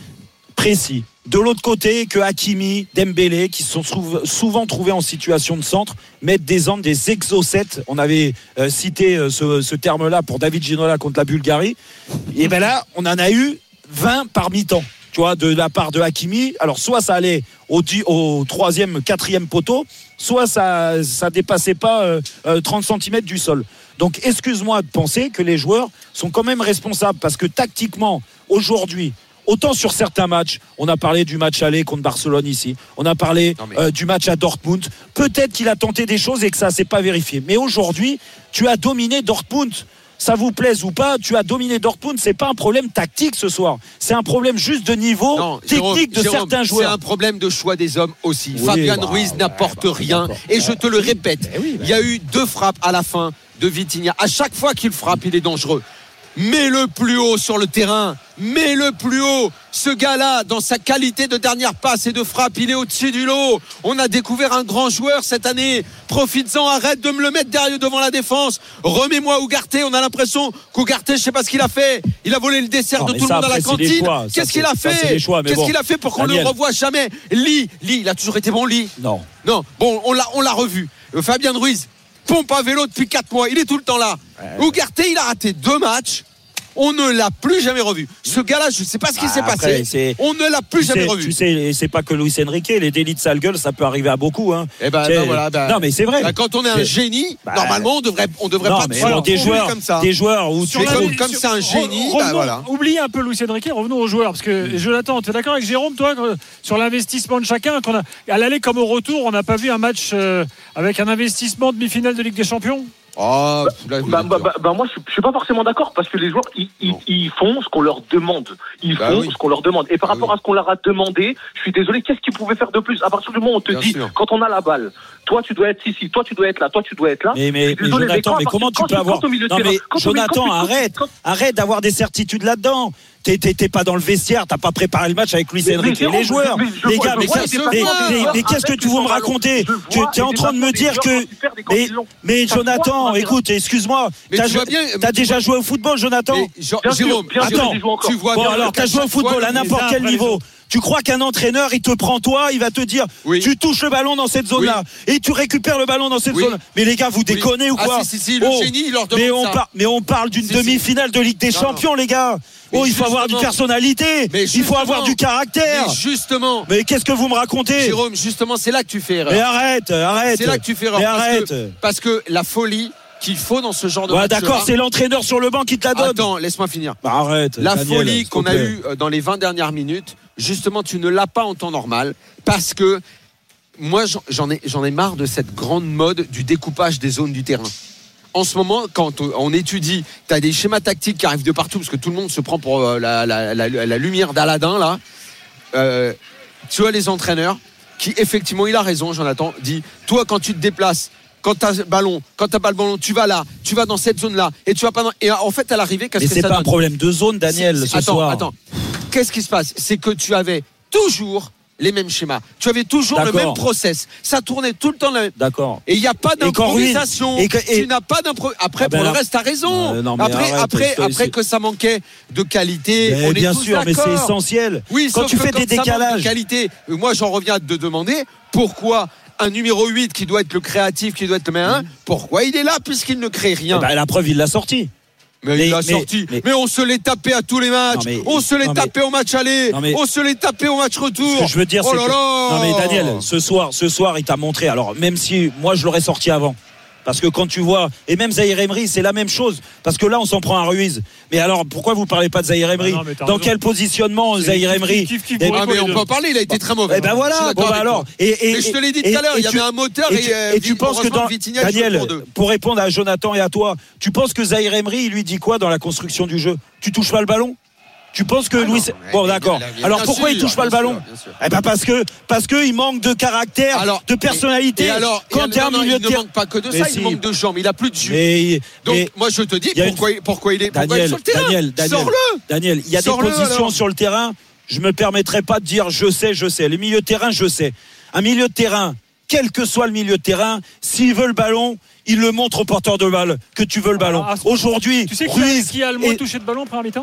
précis. De l'autre côté, que Hakimi, Dembélé, qui se sont sou- souvent trouvés en situation de centre, mettent des angles, des exocètes. On avait euh, cité euh, ce, ce terme-là pour David Ginola contre la Bulgarie. Et bien là, on en a eu vingt par mi-temps. Tu vois, de la part de Hakimi. Alors, soit ça allait au, di- au troisième, quatrième poteau, soit ça ça dépassait pas euh, euh, trente centimètres du sol. Donc, excuse-moi de penser que les joueurs sont quand même responsables parce que tactiquement, aujourd'hui, autant sur certains matchs, on a parlé du match aller contre Barcelone ici, on a parlé mais... euh, du match à Dortmund. Peut-être qu'il a tenté des choses et que ça ne s'est pas vérifié. Mais aujourd'hui, tu as dominé Dortmund. Ça vous plaise ou pas, tu as dominé Dortmund, c'est pas un problème tactique ce soir. C'est un problème juste de niveau Non, technique Jérôme, de Jérôme, certains C'est joueurs. un problème de choix des hommes aussi. Oui, Fabian bah, Ruiz ouais, n'apporte bah, rien. d'accord. Et je te le répète, oui, bah. il y a eu deux frappes à la fin de Vitinha. À chaque fois qu'il frappe, il est dangereux. Mets-le plus haut sur le terrain. Mets-le plus haut. Ce gars-là, dans sa qualité de dernière passe et de frappe, il est au-dessus du lot. On a découvert un grand joueur cette année. Profites-en, arrête de me le mettre derrière devant la défense. Remets-moi Ugarte. On a l'impression qu'Ugarte, je sais pas ce qu'il a fait. Il a volé le dessert Non, de mais tout ça, le monde à la après, c'est des cantine. choix. Ça, Qu'est-ce qu'il a c'est- ça, c'est fait des choix, mais Qu'est-ce bon. qu'il a fait pour qu'on ne le Daniel. revoie jamais? Lee, Lee, il a toujours été bon, Lee. Non. Non, bon, on l'a, on l'a revu. Euh, Fabien Ruiz, pompe à vélo depuis quatre mois. Il est tout le temps là. Ugarte, il a raté deux matchs. On ne l'a plus jamais revu. Ce gars-là, je ne sais pas ce qui bah, s'est après, passé. C'est... On ne l'a plus tu jamais sais, revu. Tu sais, c'est pas que Luis Enrique, les délits de sale gueule, ça peut arriver à beaucoup. Hein. Eh ben, ben voilà, ben, non, mais c'est vrai. Ben, quand on est un c'est... génie, bah, normalement, on devrait, on devrait non, pas mais te alors, des joueurs comme ça. Des joueurs où tu mais comme, la... comme c'est un génie, revenons, bah, voilà. Oubliez un peu Luis Enrique, revenons aux joueurs. Parce que Jonathan, tu es d'accord avec Jérôme, toi, sur l'investissement de chacun, qu'on a, à l'aller comme au retour, on n'a pas vu un match euh, avec un investissement demi-finale de Ligue des Champions? Oh, là, bah, bah, bah, bah, moi je, je suis pas forcément d'accord parce que les joueurs ils, ils, ils font ce qu'on leur demande ils bah font oui. ce qu'on leur demande et par bah rapport oui. à ce qu'on leur a demandé je suis désolé, qu'est-ce qu'ils pouvaient faire de plus à partir du moment où on te Bien dit sûr. Quand on a la balle, toi tu dois être ici, toi tu dois être là, toi tu dois être là. Mais, mais, mais désolé, Jonathan, mais, mais comment tu peux avoir non mais Jonathan, arrête arrête d'avoir des certitudes là-dedans. T'es, t'es, t'es pas dans le vestiaire, t'as pas préparé le match avec Luis Enrique et les joueurs. Mais, mais, les gars, mais, mais, mais, mais, mais qu'est-ce que tu veux me raconter? Tu es en train de me dire que. Mais, mais Jonathan, écoute, excuse-moi, t'as, jou... t'as déjà joué au football, Jonathan? Jérôme, attends, tu vois bon, alors t'as joué au football à n'importe quel niveau. Tu crois qu'un entraîneur, il te prend toi, il va te dire, oui. tu touches le ballon dans cette zone-là, oui. et tu récupères le ballon dans cette oui. zone-là. Mais les gars, vous déconnez oui. ou quoi? Ah, si, si, si, le oh. génie, il leur demande mais on ça. Par... Mais on parle d'une si, demi-finale si. de Ligue des non, Champions, non. les gars. Mais oh, il faut avoir du personnalité, il faut avoir du caractère. Mais justement. Mais qu'est-ce que vous me racontez? Jérôme, justement, c'est là que tu fais erreur. Mais arrête, arrête. C'est là que tu fais erreur. Mais parce arrête. Que, parce que la folie qu'il faut dans ce genre de ouais, match. D'accord, c'est l'entraîneur sur le banc qui te la donne. Attends, laisse-moi finir. Bah, arrête. La Daniel, folie qu'on a eue dans les vingt dernières minutes, justement, tu ne l'as pas en temps normal parce que moi, j'en ai, j'en ai marre de cette grande mode du découpage des zones du terrain. En ce moment, quand on étudie, tu as des schémas tactiques qui arrivent de partout parce que tout le monde se prend pour la, la, la, la lumière d'Aladin là. Euh, tu as les entraîneurs qui, effectivement, il a raison, Jonathan, dit toi, quand tu te déplaces, quand tu as le ballon, quand tu n'as pas le ballon, tu vas là, tu vas dans cette zone-là et tu vas pas dans... Et en fait, à l'arrivée, qu'est-ce Mais que c'est ça pas donne? Un problème de zone, Daniel, c'est, ce attends, soir. Attends, qu'est-ce qui se passe? C'est que tu avais toujours les mêmes schémas. Tu avais toujours D'accord. le même process. Ça tournait tout le temps. La... D'accord. Et il n'y a pas d'improvisation. Et, et, et... Tu n'as pas d'improvisation. Après, ah ben pour là... le reste, tu as raison. Euh, non, après, arrête, après, c'est... après que ça manquait de qualité, mais on bien est tous sûr, d'accord. Mais c'est essentiel. Oui, quand tu fais que des décalages. De qualité, moi, j'en reviens à te demander pourquoi un numéro huit qui doit être le créatif, qui doit être le meilleur, mmh. pourquoi il est là puisqu'il ne crée rien? Eh ben, la preuve, il l'a sorti. Mais, mais il l'a sorti. Mais, mais on se l'est tapé à tous les matchs. Non, mais, on se l'est non, tapé mais, au match aller. Non, mais, on se l'est tapé au match retour. Ce que je veux dire, oh c'est là que. Là non mais Daniel, ce soir, ce soir, il t'a montré. Alors même si moi je l'aurais sorti avant. Parce que quand tu vois, et même Zahir Emery, c'est la même chose. Parce que là, on s'en prend à Ruiz. Mais alors, pourquoi vous parlez pas de Zahir Emery? ah non, Dans raison. Quel positionnement c'est Zahir Emery? Ah mais on peut en parler. Il a été très mauvais. Eh ben voilà. Bon, bah alors. Et, et, mais je te l'ai dit tout à l'heure. Il y avait un moteur. Et, et, et tu penses que dans Daniel, pour répondre à Jonathan et à toi, tu penses que Zahir Emery, il lui dit quoi dans la construction du jeu? Tu touches pas le ballon? Tu penses que ah Louis non, bon d'accord. Alors pourquoi sûr, il touche pas le ballon? Sûr, eh ben parce que parce que il manque de caractère, alors, de personnalité. Et, et alors quand il y a un milieu de terrain, il ne manque pas que de ça, mais il si. manque de jambes, il a plus de jus. Mais, Donc mais, moi je te dis pourquoi, une... pourquoi il est pourquoi Daniel, il est sur le terrain. Daniel, Daniel, Sors-le. Daniel, il y a Sors-le, des positions alors. Sur le terrain, je me permettrai pas de dire je sais, je sais. Les milieux de terrain, je sais. Un milieu de terrain, quel que soit le milieu de terrain, s'il veut le ballon, il le montre au porteur de balle que tu veux le ballon. Ah, Aujourd'hui, tu sais qui a, qui a le moins touché de ballon en première mi-temps?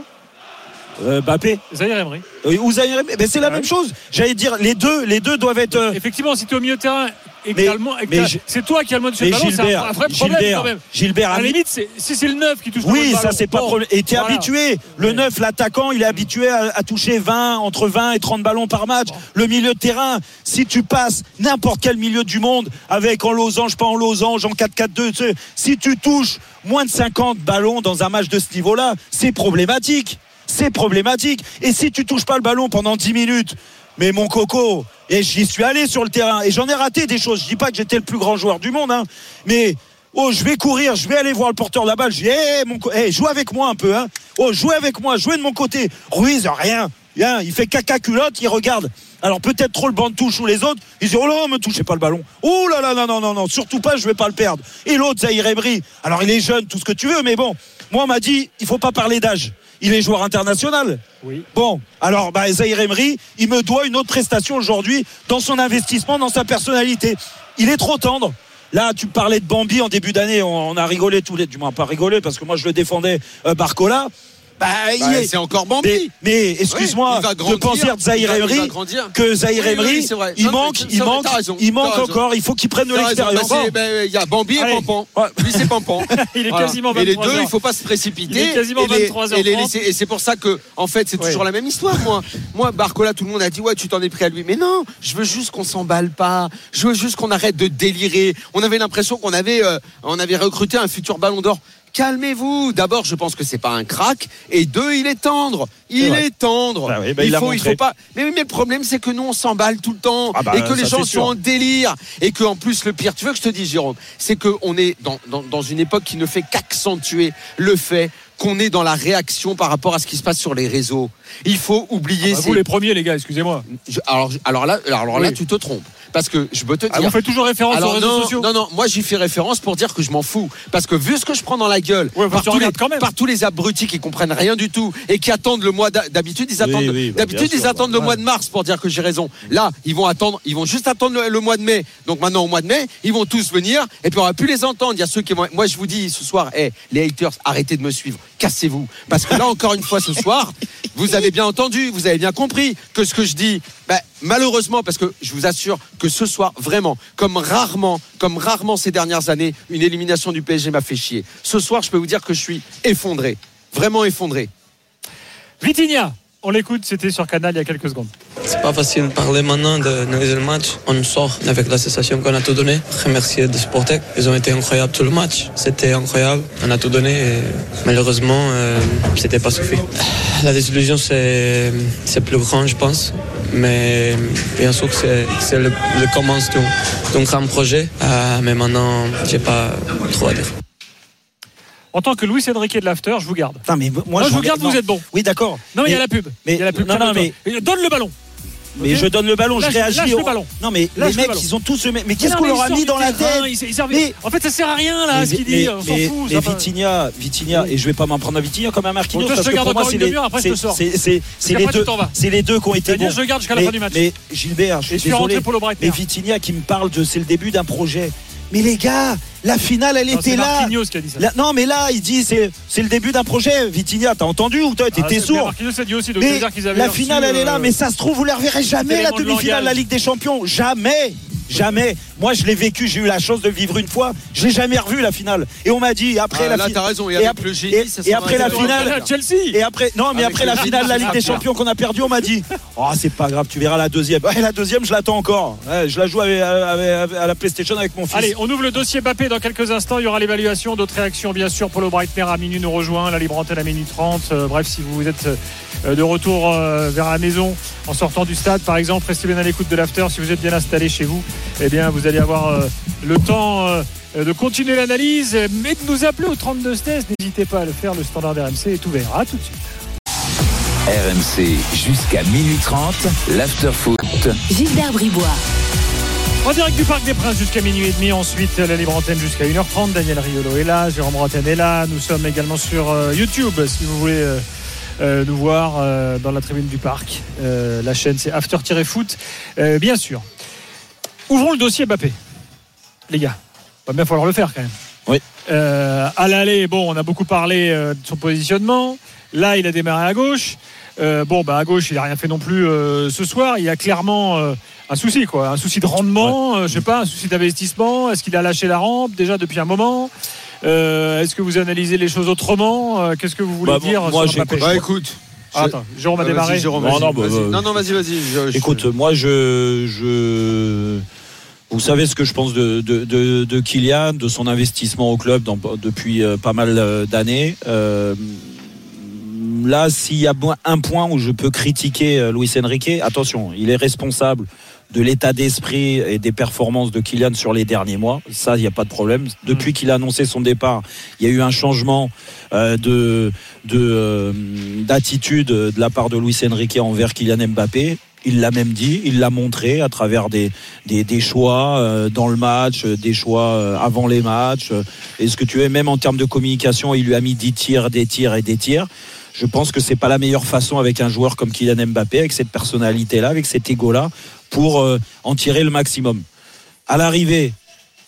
Euh, Mbappé, Zahir Emery. Oui, ou Zahir Emery. Mais c'est la ouais. même chose. J'allais dire les deux, les deux doivent être. Euh... Effectivement, si tu es au milieu de terrain, également, mais, mais c'est toi qui as le moins touché de ballon. Gilbert, c'est un vrai problème Gilbert, quand même. Gilbert, à la limite, c'est, si c'est le neuf qui touche. Oui, le ça ballon, c'est pas bon, problème. Et t'es voilà. habitué. Le neuf, l'attaquant, il est habitué à, à toucher vingt, entre vingt et trente ballons par match. Bon. Le milieu de terrain, si tu passes n'importe quel milieu du monde avec en losange, pas en losange, en quatre quatre deux, tu sais, si tu touches moins de cinquante ballons dans un match de ce niveau-là, c'est problématique. C'est problématique. Et si tu touches pas le ballon pendant dix minutes, mais mon coco, et j'y suis allé sur le terrain et j'en ai raté des choses. Je dis pas que j'étais le plus grand joueur du monde, hein, mais oh, je vais courir, je vais aller voir le porteur de la balle. Je dis, hey, mon co- hey, joue avec moi un peu, hein. Oh, jouez avec moi, jouez de mon côté. Ruiz, rien, rien. Il fait caca culotte, il regarde. Alors peut-être trop le banc de touche ou les autres. Il dit, oh là, me touchez pas le ballon. Oh là là, non, non, non, non, surtout pas, je vais pas le perdre. Et l'autre, Zahir Emery. Alors il est jeune, tout ce que tu veux, mais bon, moi on m'a dit, il faut pas parler d'âge. Il est joueur international. Oui. Bon, alors bah, Zahir Emery, il me doit une autre prestation aujourd'hui dans son investissement, dans sa personnalité. Il est trop tendre. Là, tu parlais de Bambi en début d'année, on, on a rigolé tous les, du moins pas rigolé parce que moi je le défendais, euh, Barcola. Bah, bah, il est... c'est encore Bambi. Mais, mais excuse-moi oui, de penser à Zahir Emery que Zahir oui, Emery, oui, oui, il non, manque, ça, il ça, manque, raison, il manque encore. Il faut qu'il prenne de t'as l'expérience. Bah, il bah, y a Bambi Allez. et Pampan. Ouais. Lui c'est Pampan. Il est voilà. quasiment Et les vingt-trois deux, heures. il faut pas se précipiter. Il est quasiment et les, vingt-trois heures et, les trente. laisser, et c'est pour ça que, en fait, c'est Ouais. toujours la même histoire. Moi, moi, Barcola, tout le monde a dit ouais, tu t'en es pris à lui. Mais non, je veux juste qu'on s'emballe pas. Je veux juste qu'on arrête de délirer. On avait l'impression qu'on avait, euh, on avait recruté un futur Ballon d'Or. Calmez-vous. D'abord, je pense que c'est pas un crack. Et deux, il est tendre. Il est, est tendre. Bah oui, bah il, il faut, l'a il faut pas. Mais, mais le problème, c'est que nous, on s'emballe tout le temps Ah bah, et que les ça, gens c'est sont sûr. en délire et que en plus le pire. Tu veux que je te dise, Jérôme, c'est que on est dans, dans, dans une époque qui ne fait qu'accentuer le fait qu'on est dans la réaction par rapport à ce qui se passe sur les réseaux. Il faut oublier. Ah bah, vous les premiers, les gars, excusez-moi. Je, alors, alors là, alors là, Oui. tu te trompes. Parce que je peux te dire. Ah, vous faites toujours référence alors aux réseaux non, sociaux. non, non, moi j'y fais référence pour dire que je m'en fous. Parce que vu ce que je prends dans la gueule, Ouais, par, tu tous les, regardes quand même. par tous les abrutis qui comprennent rien du tout et qui attendent le mois d'a- d'habitude, ils attendent, Oui, oui, bah, d'habitude bien ils sûr, attendent bah, le mois de mars pour dire que j'ai raison. Là, ils vont attendre, ils vont juste attendre le, le mois de mai. Donc maintenant au mois de mai, ils vont tous venir et puis on va plus les entendre. Il y a ceux qui vont. Moi je vous dis ce soir, hey, les haters, arrêtez de me suivre, cassez-vous. Parce que là encore une fois ce soir, vous avez bien entendu, vous avez bien compris que ce que je dis, bah, malheureusement, parce que je vous assure que ce soir, vraiment, comme rarement, comme rarement ces dernières années, une élimination du P S G m'a fait chier. Ce soir, je peux vous dire que je suis effondré, vraiment effondré. Vitinha, on l'écoute, c'était sur Canal il y a quelques secondes. C'est pas facile de parler maintenant d'analyser le match. On sort avec la sensation qu'on a tout donné. Remercier les supporters. Ils ont été incroyables tout le match. C'était incroyable. On a tout donné et malheureusement, euh, c'était pas suffi. La désillusion, c'est, c'est plus grand, je pense. Mais bien sûr que c'est, c'est le, le commence d'un, d'un grand projet. Euh, mais maintenant, j'ai pas trop à dire. En tant que Luis Enrique de l'After, je vous garde. Putain, mais moi, Moi, je vous garde, non. vous êtes bon. Oui, d'accord. Non, mais il y a Mais- la pub. mais- Il y a la pub. non, non, calme-toi. Donne le ballon. Mais Ok. je donne le ballon, Lâche- je réagis. lâche au- le ballon. Non, mais Lâche les le mecs, ballon. ils ont tous le même. Mais qu'est-ce Non, qu'on mais leur il a sort mis du dans la terrain, tête il s'est- il sert- Mais- En fait, ça sert à rien, là, mais, ce qu'il mais- dit. On s'en mais- fout. mais ça va. Vitinha, Vitinha, et je vais pas m'en prendre à Vitinha comme un Marquinhos Bon, toi, je parce te que garde pour moi encore c'est une les, demi-heure, après, je te c'est, sors. c'est, c'est, c'est Parce les qu'après, deux, tu t'en vas. c'est les deux qui ont été C'est-à-dire, bons. je le garde jusqu'à la mais, fin du match. Mais Gilbert, je suis Et je suis rentré désolé. pour le Breitner. Mais Vitinha qui me parle de, c'est le début d'un projet. Mais les gars, la finale, elle Non, était c'est là. Marquinhos qui a dit ça. Là- Non, mais là, il dit c'est, c'est le début d'un projet. Vitinha, t'as entendu ou toi, Ah, t'étais c'est- sourd? Marquinhos a dit aussi, donc Mais c'est-à-dire qu'ils avaient la reçu, finale, elle est là, euh, mais ça se trouve, vous ne la reverrez jamais, la éléments de demi-finale de la langage. Ligue des Champions. Jamais. Jamais. Moi, je l'ai vécu, j'ai eu la chance de le vivre une fois. Je l'ai jamais revu la finale. Et on m'a dit après Ah, la là, finale. t'as raison, et et, avec ap- le génie, et- ça et sera après la un finale. à Chelsea. Et après, non, mais Avec après le la génie, finale de la ça Ligue sera des pire. Champions qu'on a perdu, on m'a dit oh, c'est pas grave, tu verras la deuxième. Ouais, la deuxième, je l'attends encore. Ouais, je la joue avec- avec- avec- à la PlayStation avec mon fils. Allez, on ouvre le dossier Mbappé dans quelques instants. Il y aura l'évaluation, d'autres réactions bien sûr. Paulo Breitner à minuit nous rejoint, la libre antenne à minuit trente. Euh, bref, si vous êtes euh, de retour euh, vers la maison en sortant du stade par exemple, restez bien à l'écoute de l'after. Si vous êtes bien installé chez vous, eh bien vous allez avoir euh, le temps euh, de continuer l'analyse, mais de nous appeler au trente-deux seize. N'hésitez pas à le faire, le standard R M C est ouvert. À tout de suite. R M C jusqu'à minuit trente, l'after-foot. Gilbert Bribois. En direct du Parc des Princes jusqu'à minuit et demi. Ensuite, la libre antenne jusqu'à une heure trente. Daniel Riolo est là, Jérôme Bretagne est là. Nous sommes également sur euh, YouTube si vous voulez euh, euh, nous voir euh, dans la tribune du Parc. Euh, la chaîne, c'est After-Foot. Euh, bien sûr. Ouvrons le dossier Mbappé. Les gars, va bien falloir le faire quand même. Oui. Euh, à l'aller, bon, on a beaucoup parlé euh, de son positionnement. Là, il a démarré à gauche. Euh, bon, bah à gauche, il n'a rien fait non plus euh, ce soir. Il y a clairement euh, un souci, quoi, un souci de rendement. Ouais. Euh, je sais pas, un souci d'investissement. Est-ce qu'il a lâché la rampe déjà depuis un moment? Euh, Est-ce que vous analysez les choses autrement? Euh, Qu'est-ce que vous voulez Bah, dire moi, sur j'ai- Mbappé? Bah écoute. Ah, attends, Jérôme a Ah, démarré. vas-y, Jérôme, Non, vas-y, non, bah, vas-y. bah, non, non, vas-y, vas-y. Je- je- Écoute, moi, je, je, vous savez ce que je pense de, de, de, de Kylian, de son investissement au club dans, depuis euh, pas mal euh, d'années. Euh, là, s'il y a un point où je peux critiquer euh, Luis Enrique, attention, il est responsable de l'état d'esprit et des performances de Kylian sur les derniers mois. Ça, il n'y a pas de problème. Depuis qu'il a annoncé son départ, il y a eu un changement euh, de, de, euh, d'attitude de la part de Luis Enrique envers Kylian Mbappé. Il l'a même dit, il l'a montré à travers des, des, des choix euh, dans le match, euh, des choix euh, avant les matchs. Euh, et ce que tu veux, même en termes de communication, il lui a mis dix tirs, des tirs et des tirs. Je pense que c'est pas la meilleure façon avec un joueur comme Kylian Mbappé, avec cette personnalité-là, avec cet ego-là, pour euh, en tirer le maximum. À l'arrivée,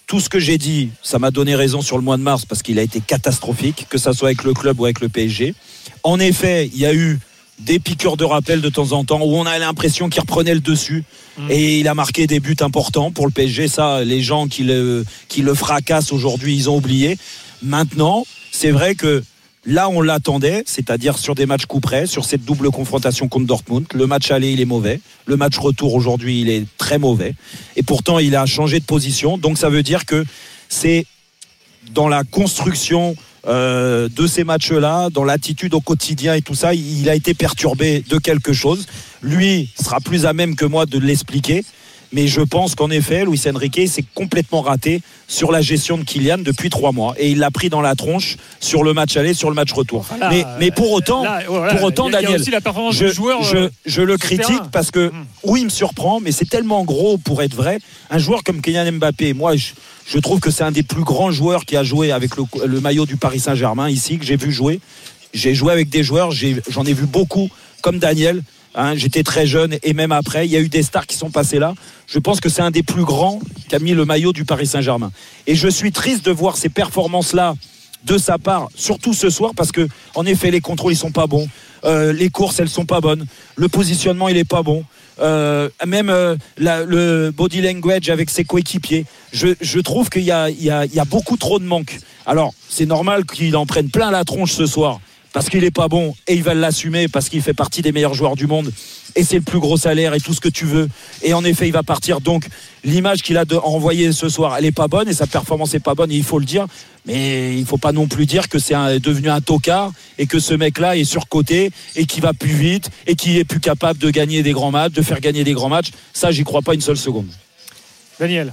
tout ce que j'ai dit, ça m'a donné raison sur le mois de mars parce qu'il a été catastrophique, que ça soit avec le club ou avec le P S G. En effet, il y a eu des piqûres de rappel de temps en temps où on a l'impression qu'il reprenait le dessus mmh. et il a marqué des buts importants pour le P S G. Ça, les gens qui le, qui le fracassent aujourd'hui, ils ont oublié. Maintenant, c'est vrai que là, on l'attendait, c'est-à-dire sur des matchs coup près, sur cette double confrontation contre Dortmund. Le match aller, il est mauvais. Le match retour, aujourd'hui, il est très mauvais. Et pourtant, il a changé de position. Donc, ça veut dire que c'est dans la construction euh, de ces matchs-là, dans l'attitude au quotidien et tout ça, il a été perturbé de quelque chose. Lui sera plus à même que moi de l'expliquer. Mais je pense qu'en effet, Luis Enrique s'est complètement raté sur la gestion de Kylian depuis trois mois et il l'a pris dans la tronche sur le match aller, sur le match retour. Voilà, mais, mais pour autant, là, voilà, pour autant, y a, Daniel, y a la je, joueur, je, euh, je le critique terrain. Parce que mmh. oui, il me surprend, mais c'est tellement gros pour être vrai. Un joueur comme Kylian Mbappé, moi, je, je trouve que c'est un des plus grands joueurs qui a joué avec le, le maillot du Paris Saint-Germain ici, que j'ai vu jouer. J'ai joué avec des joueurs, j'ai, j'en ai vu beaucoup, comme Daniel. Hein, j'étais très jeune et même après, il y a eu des stars qui sont passées là. Je pense que c'est un des plus grands qui a mis le maillot du Paris Saint-Germain. Et je suis triste de voir ces performances-là de sa part, surtout ce soir, parce que en effet, les contrôles ils sont pas bons, euh, les courses elles sont pas bonnes, le positionnement il est pas bon. Euh, même euh, la, le body language avec ses coéquipiers, je, je trouve qu'il y a, il y, a, il y a beaucoup trop de manques. Alors c'est normal qu'il en prenne plein la tronche ce soir parce qu'il est pas bon et il va l'assumer parce qu'il fait partie des meilleurs joueurs du monde et c'est le plus gros salaire et tout ce que tu veux, et en effet il va partir. Donc l'image qu'il a de, envoyée ce soir elle est pas bonne et sa performance est pas bonne et il faut le dire, mais il faut pas non plus dire que c'est un, devenu un tocard et que ce mec là est surcoté et qui va plus vite et qui est plus capable de gagner des grands matchs, de faire gagner des grands matchs. Ça j'y crois pas une seule seconde. Daniel.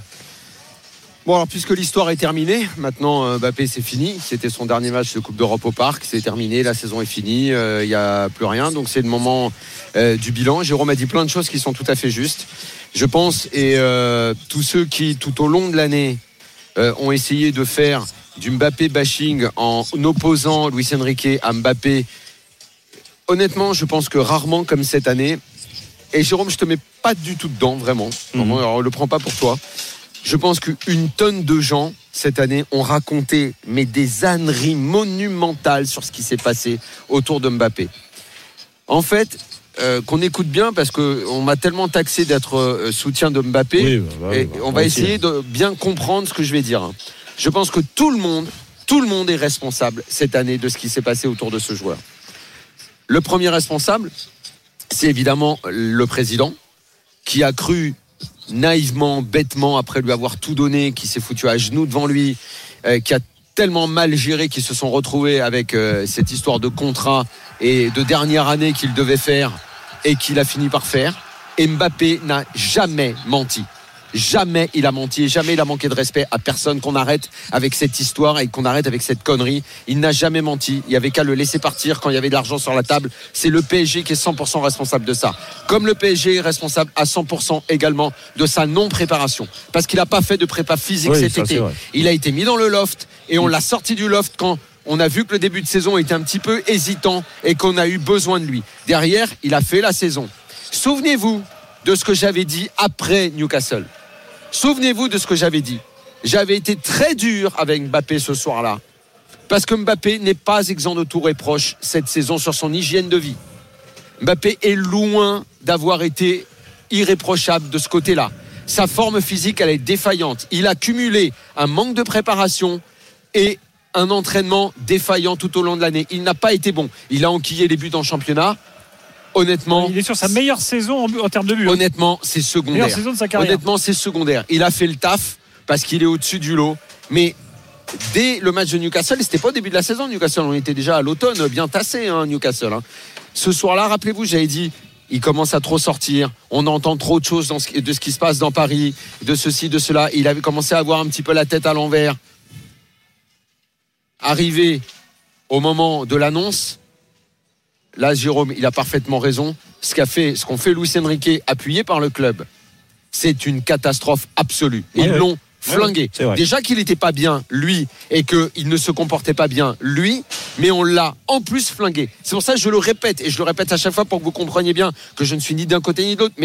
Bon, alors puisque l'histoire est terminée, maintenant Mbappé c'est fini, c'était son dernier match de Coupe d'Europe au Parc, c'est terminé, la saison est finie, il euh, n'y a plus rien, donc c'est le moment euh, du bilan. Jérôme a dit plein de choses qui sont tout à fait justes, je pense, et euh, tous ceux qui tout au long de l'année euh, ont essayé de faire du Mbappé bashing en opposant Luis Enrique à Mbappé, honnêtement je pense que rarement comme cette année, et Jérôme je te mets pas du tout dedans vraiment, mmh. vraiment, alors, le prends pas pour toi. Je pense qu'une tonne de gens, cette année, ont raconté mais des âneries monumentales sur ce qui s'est passé autour de Mbappé. En fait, euh, qu'on écoute bien, parce qu'on m'a tellement taxé d'être euh, soutien de Mbappé, oui, bah, bah, et bah, on va essayer aussi. de bien comprendre ce que je vais dire. Je pense que tout le monde, tout le monde est responsable cette année de ce qui s'est passé autour de ce joueur. Le premier responsable, c'est évidemment le président, qui a cru naïvement, bêtement, après lui avoir tout donné, qui s'est foutu à genoux devant lui, euh, qui a tellement mal géré qu'ils se sont retrouvés avec euh, cette histoire de contrat et de dernière année qu'il devait faire et qu'il a fini par faire. Et Mbappé n'a jamais menti. Jamais il a menti et jamais il a manqué de respect à personne. Qu'on arrête avec cette histoire et qu'on arrête avec cette connerie. Il n'a jamais menti. Il n'y avait qu'à le laisser partir quand il y avait de l'argent sur la table. C'est le P S G qui est cent pour cent responsable de ça. Comme le P S G est responsable à cent pour cent également de sa non-préparation. Parce qu'il n'a pas fait de prépa physique oui, cet ça, été. Il a été mis dans le loft et on l'a sorti du loft quand on a vu que le début de saison était un petit peu hésitant et qu'on a eu besoin de lui. Derrière, il a fait la saison. Souvenez-vous de ce que j'avais dit après Newcastle. Souvenez-vous de ce que j'avais dit. J'avais été très dur avec Mbappé ce soir-là. Parce que Mbappé n'est pas exempt de tout reproche cette saison sur son hygiène de vie. Mbappé est loin d'avoir été irréprochable de ce côté-là. Sa forme physique, elle est défaillante. Il a cumulé un manque de préparation et un entraînement défaillant tout au long de l'année. Il n'a pas été bon. Il a enquillé les buts en championnat. Honnêtement, il est sur sa meilleure saison en, en termes de buts. Honnêtement, c'est secondaire. Meilleure saison de sa carrière. Honnêtement, c'est secondaire. Il a fait le taf parce qu'il est au-dessus du lot. Mais dès le match de Newcastle, c'était pas au début de la saison. Newcastle, on était déjà à l'automne, bien tassé, hein, Newcastle. Hein. Ce soir-là, rappelez-vous, j'avais dit, il commence à trop sortir. On entend trop de choses dans ce, de ce qui se passe dans Paris, de ceci, de cela. Il avait commencé à avoir un petit peu la tête à l'envers. Arrivé au moment de l'annonce. Là, Jérôme, il a parfaitement raison. Ce qu'a fait, ce qu'ont fait Luis Enrique, appuyé par le club, c'est une catastrophe absolue. Et ouais, ils ouais. l'ont flingué. Ouais, Déjà qu'il n'était pas bien, lui, et qu'il ne se comportait pas bien, lui, mais on l'a en plus flingué. C'est pour ça que je le répète, et je le répète à chaque fois pour que vous compreniez bien que je ne suis ni d'un côté ni de l'autre, mais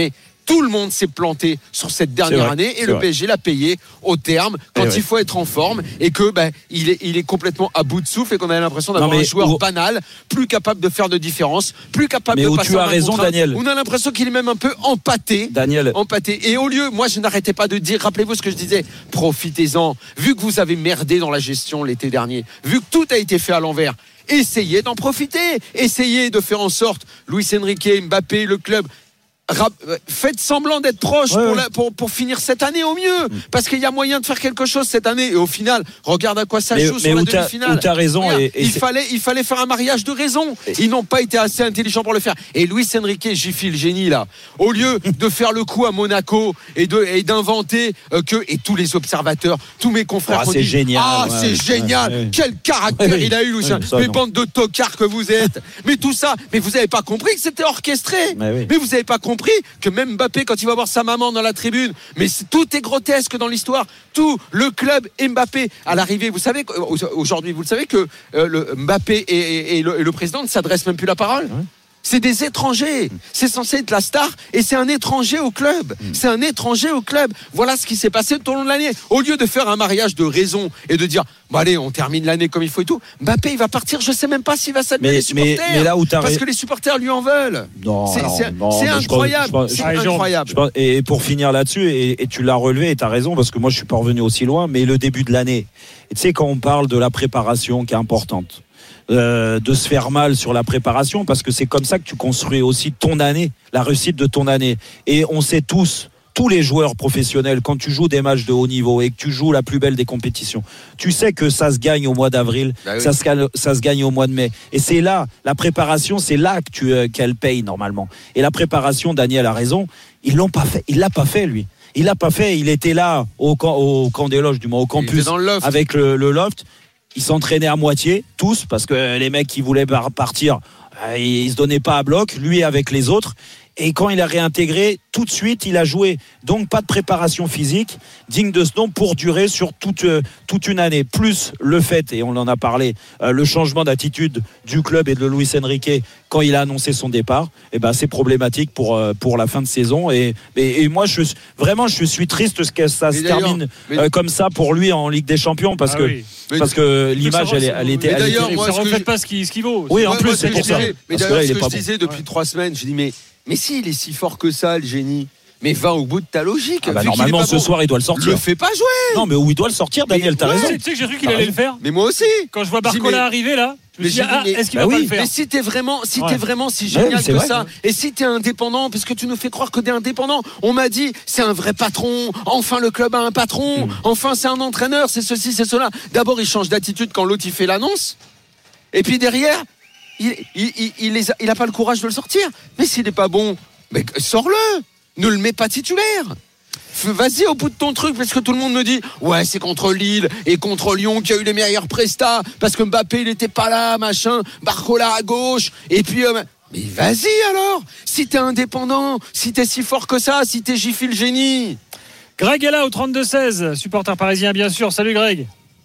Tout le monde s'est planté sur cette dernière année et c'est le vrai. P S G l'a payé au terme quand Et il ouais. faut être en forme et que ben, il, est, il est complètement à bout de souffle et qu'on a l'impression d'avoir Non, mais un joueur où- banal, plus capable de faire de différence, plus capable Mais de où passer tu as en un raison, contre un. Daniel. On a l'impression qu'il est même un peu empâté. Daniel. Empâté. Et au lieu, moi je n'arrêtais pas de dire, rappelez-vous ce que je disais, profitez-en. Vu que vous avez merdé dans la gestion l'été dernier, vu que tout a été fait à l'envers, essayez d'en profiter. Essayez de faire en sorte, Luis Enrique, Mbappé, le club, rap- faites semblant d'être proche Ouais, pour, ouais. la- pour, pour finir cette année au mieux. Parce qu'il y a moyen de faire quelque chose cette année. Et au final, regarde à quoi ça Mais- joue mais sur la où t'as- demi-finale. où t'as raison, Regarde, et- et il, c'est- fallait, il fallait faire un mariage de raison. Ils n'ont pas été assez intelligents pour le faire. Et Luis Enrique, j'y file le génie là. Au lieu de faire le coup à Monaco et, de, et d'inventer euh, que, et tous les observateurs, tous mes confrères Ah, ont c'est dit, génial, ah, ouais, c'est ouais, génial. ouais, ouais. Quel caractère Ouais, il a eu, Luis. ouais, ça, Mais non. bande de tocards que vous êtes. Mais tout ça, mais vous n'avez pas compris que c'était orchestré. Ouais, oui. Mais vous n'avez pas compris que même Mbappé, quand il va voir sa maman dans la tribune, mais c'est- tout est grotesque dans l'histoire. Tout le club Mbappé à l'arrivée. Vous savez qu'aujourd'hui, vous le savez que euh, le Mbappé et, et- et le, et le président ne s'adressent même plus la parole. C'est des étrangers. C'est censé être la star et c'est un étranger au club. C'est un étranger au club. Voilà ce qui s'est passé tout au long de l'année. Au lieu de faire un mariage de raison et de dire, bon allez, on termine l'année comme il faut et tout. Mbappé, il va partir. Je sais même pas s'il va saluer Mais- les supporters. mais- mais là où t'as parce ra- que les supporters lui en veulent. Non, C'est- non, c'est non, c'est mais je pense- incroyable. je pense- C'est Ah, Jean, incroyable. Je pense- Et pour finir là-dessus, et, et tu l'as relevé, et tu as raison, parce que moi je suis pas revenu aussi loin, mais le début de l'année. Et tu sais, quand on parle de la préparation qui est importante, euh, de se faire mal sur la préparation, parce que c'est comme ça que tu construis aussi ton année, la réussite de ton année. Et on sait tous, tous les joueurs professionnels, quand tu joues des matchs de haut niveau et que tu joues la plus belle des compétitions, tu sais que ça se gagne au mois d'avril, Bah oui. ça, se, gagne- ça se gagne au mois de mai. Et c'est là, la préparation, c'est là que tu, euh, qu'elle paye normalement. Et la préparation, Daniel a raison, ils l'ont pas fait, il l'a pas fait lui. Il l'a pas fait, il était là au camp, au camp des loges, du moins au Il était campus, dans le loft. avec le, le loft. Ils s'entraînaient à moitié, tous, parce que les mecs qui voulaient par- partir, euh, ils se donnaient pas à bloc, lui avec les autres. Et quand il a réintégré, tout de suite, il a joué. Donc, pas de préparation physique digne de ce nom pour durer sur toute, euh, toute une année. Plus le fait, et on en a parlé, euh, le changement d'attitude du club et de Luis Enrique quand il a annoncé son départ, eh ben, c'est problématique pour, euh, pour la fin de saison. Et, et, et moi, je, suis- vraiment, je suis triste que ça Mais se d'ailleurs, termine mais- euh, comme ça pour lui en Ligue des Champions, parce Ah que, oui. Mais- parce que Ça l'image, va, elle, est- ça elle va. était. Mais elle était d'ailleurs, terrible. moi, ça ce que reflète je- pas ce qu'il ce qu'il vaut. Oui, en Ouais, plus, moi, c'est ce que pour je ça. disais- Mais Parce que d'ailleurs, là, il ce est que pas je bon. disais depuis Ouais. trois semaines, je dis mais mais si il est si fort que ça, le génie. Mais va au bout de ta logique. Ah bah, Vu qu'il est normalement, pas ce bon, soir, il doit le sortir. le fais pas jouer. Non, mais où il doit le sortir, Daniel, t'as Ouais. raison. Tu sais que j'ai cru qu'il T'as allait le raison. faire. Mais moi aussi. Quand je vois Je dis, Barcola mais- arriver là, je me mais suis j'ai dit, dit, ah, mais- est-ce qu'il bah va pas oui. le faire Mais si t'es vraiment, si Ouais. t'es vraiment si Ouais, génial c'est que vrai. ça, et si t'es indépendant, parce que tu nous fais croire que t'es indépendant, on m'a dit c'est un vrai patron. Enfin le club a un patron. Mm. Enfin c'est un entraîneur. C'est ceci, c'est cela. D'abord il change d'attitude quand l'autre il fait l'annonce, et puis derrière il il il, il, les a, il a pas le courage de le sortir. Mais s'il est pas bon, mais sors-le. Ne le mets pas titulaire. F- Vas-y au bout de ton truc, parce que tout le monde me dit ouais c'est contre Lille et contre Lyon qui a eu les meilleurs prestats parce que Mbappé il était pas là machin, Barcola à gauche et puis euh, mais vas-y alors, si t'es indépendant, si t'es si fort que ça, si t'es Jiffy le génie. Greg est là au trente-deux seize, supporter parisien bien sûr. Salut Greg.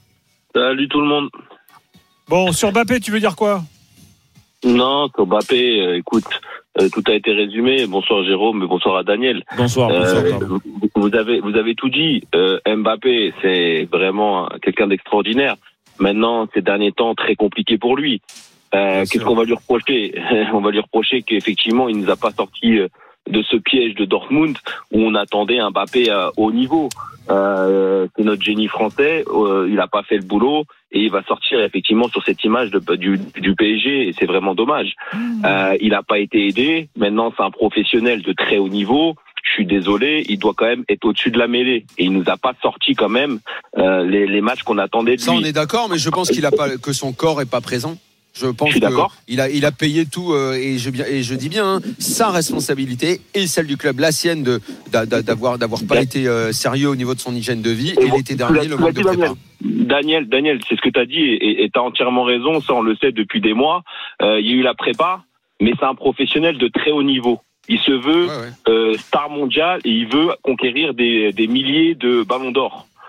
Salut tout le monde. Bon, sur Mbappé, tu veux dire quoi? Non, sur Mbappé, euh, écoute, euh, tout a été résumé. Bonsoir Jérôme, mais bonsoir à Daniel. Bonsoir. bonsoir, Euh, pardon. vous, vous avez vous avez tout dit. Euh, Mbappé, c'est vraiment quelqu'un d'extraordinaire. Maintenant, ces derniers temps, très compliqué pour lui. Euh, qu'est-ce qu'on va lui reprocher? On va lui reprocher qu'effectivement, il nous a pas sorti euh, de ce piège de Dortmund où on attendait un Mbappé à haut niveau. Euh, c'est notre génie français. Euh, il a pas fait le boulot et il va sortir effectivement sur cette image de, du, du P S G et c'est vraiment dommage. Euh, il a pas été aidé. Maintenant, c'est un professionnel de très haut niveau. Je suis désolé, il doit quand même être au-dessus de la mêlée et il nous a pas sorti quand même euh, les, les matchs qu'on attendait de Ça on lui. est d'accord, mais je pense qu'il a pas que son corps est pas présent. Je pense Je suis d'accord. qu'il a, il a payé tout euh, et, je, et je dis bien hein, sa responsabilité et celle du club, la sienne de, d'a- d'a- d'avoir, d'avoir pas été euh, sérieux au niveau de son hygiène de vie et bon, l'été tu l'as- dernier tu le l'as manque de dit, prépa. Daniel. Daniel, Daniel, c'est ce que tu as dit et tu as entièrement raison, ça on le sait depuis des mois. Euh, il y a eu la prépa, mais c'est un professionnel de très haut niveau. Il se veut Ouais, ouais. euh, star mondial et il veut conquérir des, des milliers de ballons d'or.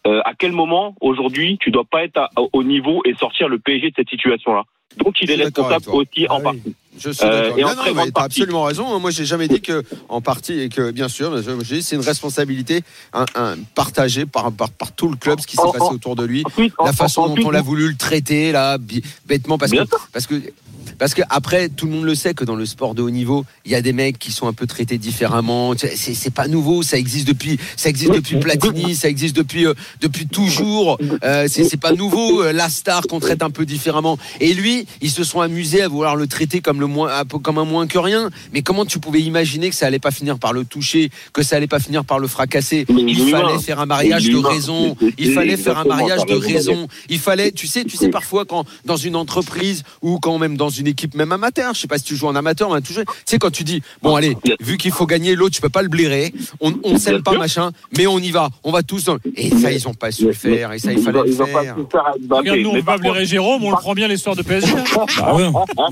euh, à quel moment aujourd'hui tu dois pas être à, au niveau et sortir le P S G de cette situation-là. Donc il est responsable aussi ah, en oui. partie. Je suis d'accord. Euh, et non, en non, très grande t'as partie. absolument raison. Moi, j'ai jamais dit que en partie et que bien sûr, j'ai dit c'est une responsabilité un, un, partagée par, par par tout le club, ce qui s'est en, passé en, autour de lui, ensuite, la en, façon en, dont ensuite, on l'a voulu le traiter là, bêtement parce bien que sûr. parce que parce que après tout le monde le sait que dans le sport de haut niveau, il y a des mecs qui sont un peu traités différemment. C'est, c'est pas nouveau, ça existe depuis ça existe depuis Platini, ça existe depuis euh, depuis toujours. Euh, c'est c'est pas nouveau. Euh, la star qu'on traite un peu différemment. Et lui, ils se sont amusés à vouloir le traiter comme le moins comme un moins que rien. Mais comment tu pouvais imaginer que ça allait pas finir par le toucher, que ça allait pas finir par le fracasser? Il fallait faire un mariage de raison. Il fallait faire un mariage de raison. Il fallait, tu sais, tu sais parfois quand dans une entreprise ou quand même dans une équipe même amateur, je sais pas si tu joues en amateur, mais tu sais quand tu dis bon allez, vu qu'il faut gagner l'autre, tu peux pas le blairer, on on s'aime pas machin, mais on y va, on va tous. Dans... Et ça ils ont pas su le faire, et ça il fallait le faire. Regarde, nous on peut pas blairer Jérôme, on le prend bien l'histoire de P S G. Ah ouais.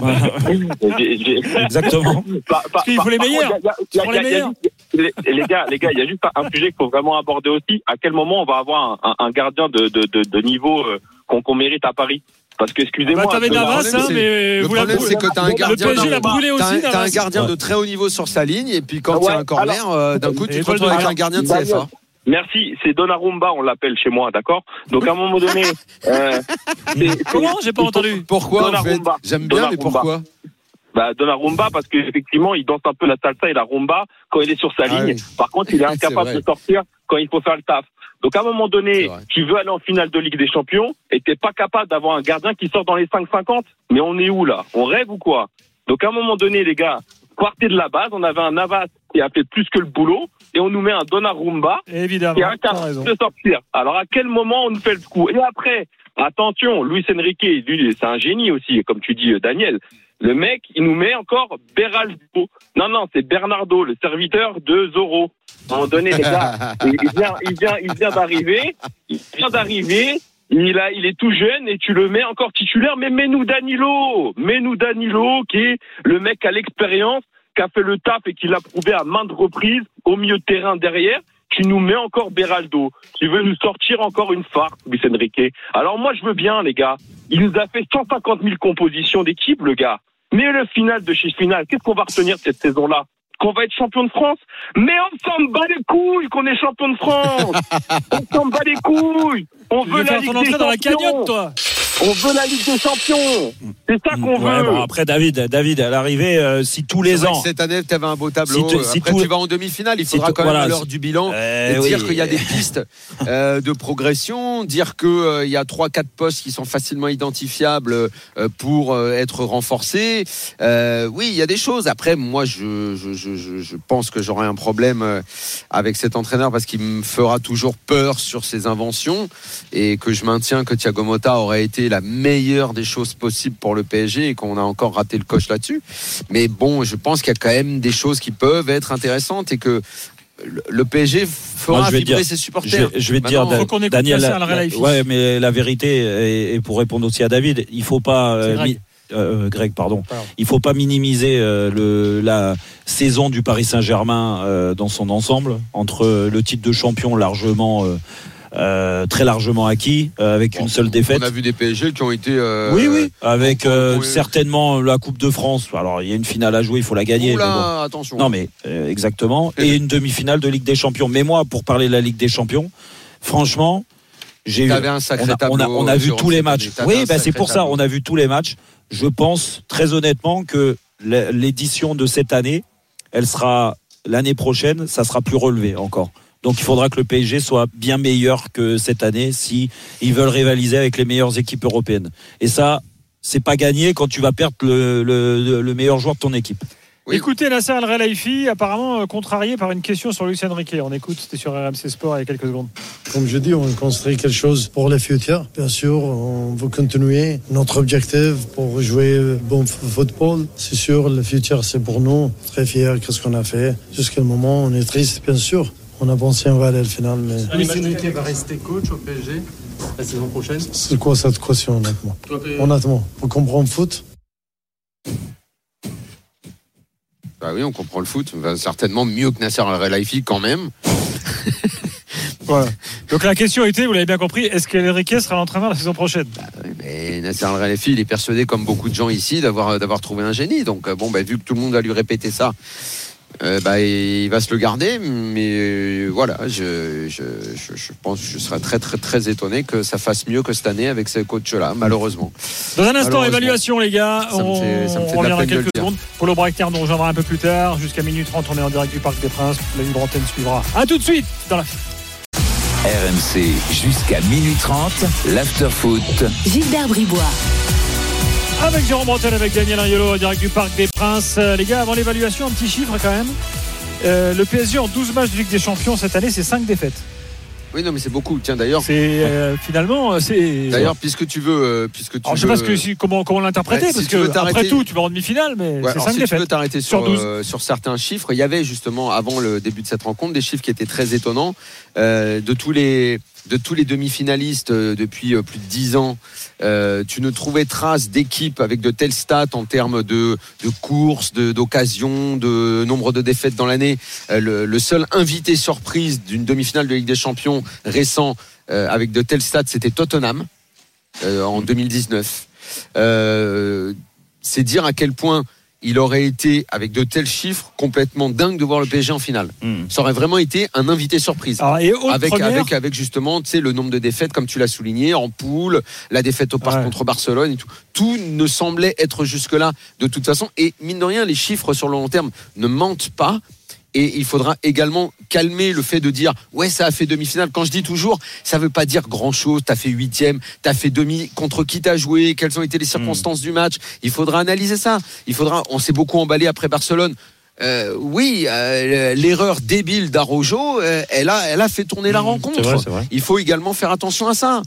Exactement. Parce qu'il faut les meilleurs. Il faut les meilleurs. Les, les gars, les gars, il y a juste un sujet qu'il faut vraiment aborder aussi. À quel moment on va avoir un, un, un gardien de, de, de, de niveau euh, qu'on, qu'on mérite à Paris? Parce que excusez-moi. Bah, t'avais Navas, hein, mais le problème c'est que t'as un gardien, le P S G l'a brûlé aussi, t'as, t'as un gardien ouais. de très haut niveau sur sa ligne, et puis quand il ouais, y a un corner, alors, euh, d'un coup tu te retrouves avec alors, un gardien de C F A. Merci, c'est Donnarumma, on l'appelle chez moi, d'accord? Donc à un moment donné, euh, c'est, c'est, comment j'ai pas entendu? Pourquoi en fait? J'aime bien, mais pourquoi? Bah, Donnarumma, parce qu'effectivement, il danse un peu la salsa et la rumba quand il est sur sa ah ligne. Oui. Par contre, il est incapable est de sortir quand il faut faire le taf. Donc, à un moment donné, tu veux aller en finale de Ligue des Champions et t'es pas capable d'avoir un gardien qui sort dans les cinq cinquante. Mais on est où, là? On rêve ou quoi? Donc, à un moment donné, les gars, partez de la base. On avait un Navas qui a fait plus que le boulot et on nous met un Donnarumma évidemment, qui est incapable de sortir. Alors, à quel moment on nous fait le coup? Et après, attention, Luis Enrique, lui, c'est un génie aussi, comme tu dis, Daniel. Le mec, il nous met encore Beraldo. Non, non, c'est Bernardo, le serviteur de Zorro. À un moment donné, les gars, il vient, il vient, il vient d'arriver. Il vient d'arriver. Il a, il est tout jeune et tu le mets encore titulaire. Mais mets-nous Danilo. Mets-nous Danilo, qui est le mec à l'expérience, qui a fait le taf et qui l'a prouvé à maintes reprises au milieu de terrain derrière. Tu nous mets encore Beraldo. Tu veux nous sortir encore une farce, Luis Enrique. Alors moi, je veux bien, les gars. Il nous a fait cent cinquante mille compositions d'équipe, le gars. Mais le final de chez Final, qu'est-ce qu'on va retenir de cette saison-là? Qu'on va être champion de France? Mais on s'en bat les couilles qu'on est champion de France. On s'en bat les couilles. On veut la Ligue des Champions. Dans la cagnotte, toi. On veut la Ligue des Champions. C'est ça qu'on ouais, veut. Bon, après, David, David, à l'arrivée, euh, si tous les c'est ans. Cette année, tu avais un beau tableau. Si tu, si après, tout... tu vas en demi-finale. Il faudra si quand même, voilà, à l'heure si... du bilan, euh, dire oui. qu'il y a des pistes euh, de progression, dire qu'il euh, y a trois quatre postes qui sont facilement identifiables euh, pour euh, être renforcés. Euh, oui, il y a des choses. Après, moi, je, je, je, je pense que j'aurai un problème euh, avec cet entraîneur parce qu'il me fera toujours peur sur ses inventions et que je maintiens que Thiago Motta aurait été la meilleure des choses possibles pour le P S G et qu'on a encore raté le coche là-dessus. Mais bon, je pense qu'il y a quand même des choses qui peuvent être intéressantes et que le P S G fera Moi, vibrer dire, ses supporters. Je vais, je vais te dire, il faut qu'on écoute Daniel, la, la, la, ouais, mais la vérité, et, et pour répondre aussi à David, il faut pas. Euh, mi, euh, Greg, pardon. pardon. Il faut pas minimiser euh, le, la saison du Paris Saint-Germain euh, dans son ensemble, entre le titre de champion largement. Euh, Euh, très largement acquis euh, avec bon, une seule défaite. On a vu des P S G qui ont été euh, oui oui avec euh, certainement la Coupe de France. Alors il y a une finale à jouer, il faut la gagner. Oula, mais bon. attention. Non mais euh, exactement et une demi-finale de Ligue des Champions. Mais moi pour parler de la Ligue des Champions, franchement, j'ai T'avais un sacré on a, tableau. On a, on a vu tous les matchs. Oui, ben c'est pour tableau. ça. On a vu tous les matchs. Je pense très honnêtement que l'édition de cette année, elle sera l'année prochaine, ça sera plus relevé encore. Donc il faudra que le P S G soit bien meilleur que cette année si ils veulent rivaliser avec les meilleures équipes européennes. Et ça, c'est pas gagné quand tu vas perdre le, le, le meilleur joueur de ton équipe. Oui. Écoutez Nasser Al-Khelaifi, apparemment euh, contrarié par une question sur Luis Enrique. On écoute, c'était sur R M C Sport il y a quelques secondes. Comme je dis, on construit quelque chose pour le futur. Bien sûr, on veut continuer notre objectif pour jouer bon football. C'est sûr, le futur, c'est pour nous. Très fiers de ce qu'on a fait. Jusqu'à le moment, on est triste, bien sûr. On a pensé on va aller à la finale. Mais... Luis Enrique va rester coach au P S G la saison prochaine. C'est quoi cette question, honnêtement? Honnêtement, on comprend le foot. Bah oui, on comprend le foot. Bah, certainement mieux que Nasser Al-Khelaifi quand même. Voilà. Donc la question était, vous l'avez bien compris, est-ce qu'Enrique sera l'entraîneur la saison prochaine? Bah, mais Nasser Al-Khelaifi, il est persuadé, comme beaucoup de gens ici, d'avoir, d'avoir trouvé un génie. Donc bon, bah, vu que tout le monde va lui répéter ça, euh, bah, il va se le garder. Mais euh, voilà, je, je, je, je pense que je serais très très très étonné que ça fasse mieux que cette année avec ce coach-là, malheureusement. Dans un instant, évaluation les gars, ça me fait, ça me fait on de la reviendra peine de le quelques dire. secondes. Pour le Breakdown, on reviendra un peu plus tard. Jusqu'à minuit trente, on est en direct du Parc des Princes. La libre antenne suivra. A tout de suite dans la R M C jusqu'à minuit trente, l'after-foot. Gilbert Bribois. Avec Jérôme Bretagne, avec Daniel Ariolo, en direct du Parc des Princes. Euh, les gars, avant l'évaluation, un petit chiffre quand même. Euh, le P S G en douze matchs de Ligue des Champions cette année, c'est cinq défaites. Oui, non, mais c'est beaucoup. Tiens, d'ailleurs. C'est euh, finalement, c'est. D'ailleurs, puisque tu veux, euh, puisque tu. Alors, je sais veux... pas ce que, si, comment comment l'interpréter, Ouais, parce si tu veux que après t'arrêter- tout, tu vas en demi-finale, mais Ouais, c'est alors cinq si défaites tu veux t'arrêter sur, sur douze. euh, sur certains chiffres, il y avait justement avant le début de cette rencontre des chiffres qui étaient très étonnants. Euh, de tous les de tous les demi-finalistes euh, depuis euh, plus de dix ans, euh, tu ne trouvais trace d'équipes avec de telles stats en termes de, de courses, de, d'occasions, de nombre de défaites dans l'année. Euh, le, le seul invité surprise d'une demi-finale de Ligue des Champions récent euh, avec de telles stats, c'était Tottenham euh, en deux mille dix-neuf. Euh, c'est dire à quel point il aurait été, avec de tels chiffres, complètement dingue de voir le P S G en finale. Mm. Ça aurait vraiment été un invité surprise. Alors, et autre avec, première- avec, avec justement, tu sais, le nombre de défaites, comme tu l'as souligné, en poule, la défaite au parc Ouais. contre Barcelone et tout. Tout ne semblait être jusque-là de toute façon. Et mine de rien, les chiffres sur le long terme ne mentent pas. Et il faudra également calmer le fait de dire ouais, ça a fait demi-finale. Quand je dis toujours, ça veut pas dire grand-chose. T'as fait huitième, t'as fait demi. Contre qui t'as joué? Quelles ont été les circonstances du match? Il faudra analyser ça. Il faudra. On s'est beaucoup emballé après Barcelone. Euh, oui, euh, l'erreur débile d'Araujo, euh, elle a, elle a fait tourner la rencontre. c'est vrai, c'est vrai. Il faut également faire attention à ça.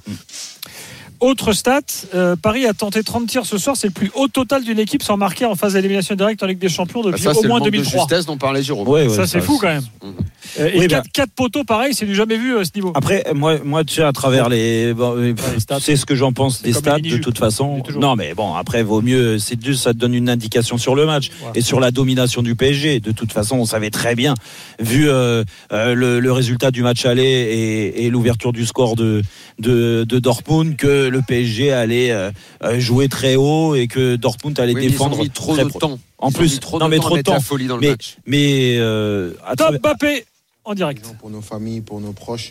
Autre stat, euh, Paris a tenté trente tirs ce soir, c'est le plus haut total d'une équipe sans marquer en phase d'élimination directe en Ligue des Champions depuis Ça, au c'est moins le manque deux mille trois. de justesse dont parlait Jérôme. Ouais, ouais, ça, c'est fou quand même. Euh, et Oui, quatre, bah- quatre poteaux, pareil, c'est du jamais vu à ce niveau. Après, moi, moi, tu sais, à travers les, bon, euh, les stats. c'est ce que j'en pense des comme stats les de mini-jupes. toute façon. C'est toujours. Non, mais bon, après, vaut mieux. C'est juste, ça te donne une indication sur le match Ouais. et sur la domination du P S G. De toute façon, on savait très bien, vu euh, euh, le, le résultat du match aller et, et l'ouverture du score de, de, de Dortmund, que le P S G allait euh, jouer très haut et que Dortmund allait Oui, mais ils défendre ont mis trop très de pro- temps. En Ils ont plus, mis trop non de mais temps à trop de mettre la temps. folie dans le mais match. mais euh, à Top travers- Mbappé en direct. Pour nos familles, pour nos proches.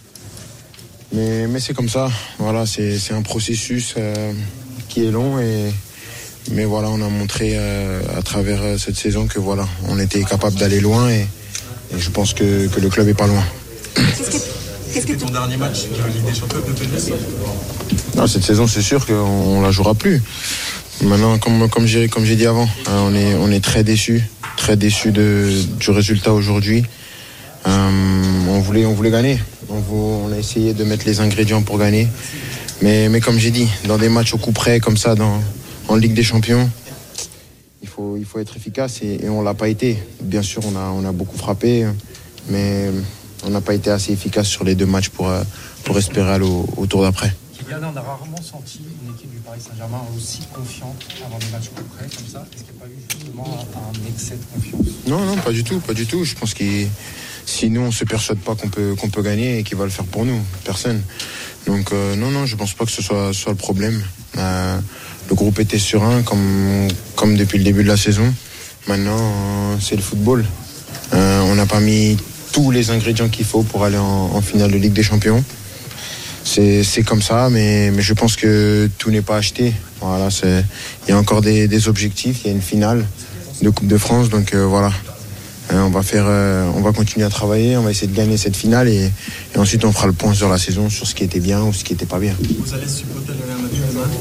Mais, mais c'est comme ça. Voilà, c'est, c'est un processus euh, qui est long. Et, mais voilà, on a montré euh, à travers euh, cette saison que voilà, on était capable d'aller loin. Et, et je pense que, que le club est pas loin. C'était ton dernier match de Ligue des Champions de P S G? Non, cette saison, c'est sûr qu'on on la jouera plus. Maintenant, comme, comme, j'ai, comme j'ai dit avant, hein, on est, on est très déçus. Très déçus de, du résultat aujourd'hui. Euh, on, voulait, on voulait gagner. On, vou- on a essayé de mettre les ingrédients pour gagner. Mais, mais comme j'ai dit, dans des matchs au coup près, comme ça, dans, en Ligue des Champions, il faut, il faut être efficace et, et on ne l'a pas été. Bien sûr, on a, on a beaucoup frappé, mais on n'a pas été assez efficace sur les deux matchs pour, euh, pour espérer aller au, au tour d'après. Kylian, on a rarement senti une équipe du Paris Saint-Germain aussi confiante avant des matchs coup près comme ça. Est-ce qu'il n'y a pas eu justement un excès de confiance? Non, non, pas du tout, pas du tout. Je pense que si nous, on ne se persuade pas qu'on peut, qu'on peut gagner et qu'il va le faire pour nous, personne. Donc euh, non, non, je ne pense pas que ce soit, soit le problème. Euh, le groupe était serein comme, comme depuis le début de la saison. Maintenant, euh, c'est le football. Euh, on n'a pas mis tous les ingrédients qu'il faut pour aller en, en finale de Ligue des Champions. C'est, c'est comme ça, mais, mais je pense que tout n'est pas acheté. Voilà, c'est, il y a encore des, des objectifs, il y a une finale de Coupe de France, donc euh, voilà. Euh, on va faire, euh, on va continuer à travailler, on va essayer de gagner cette finale et, et ensuite on fera le point sur la saison, sur ce qui était bien ou ce qui n'était pas bien. Vous allez supporter le Real Madrid demain?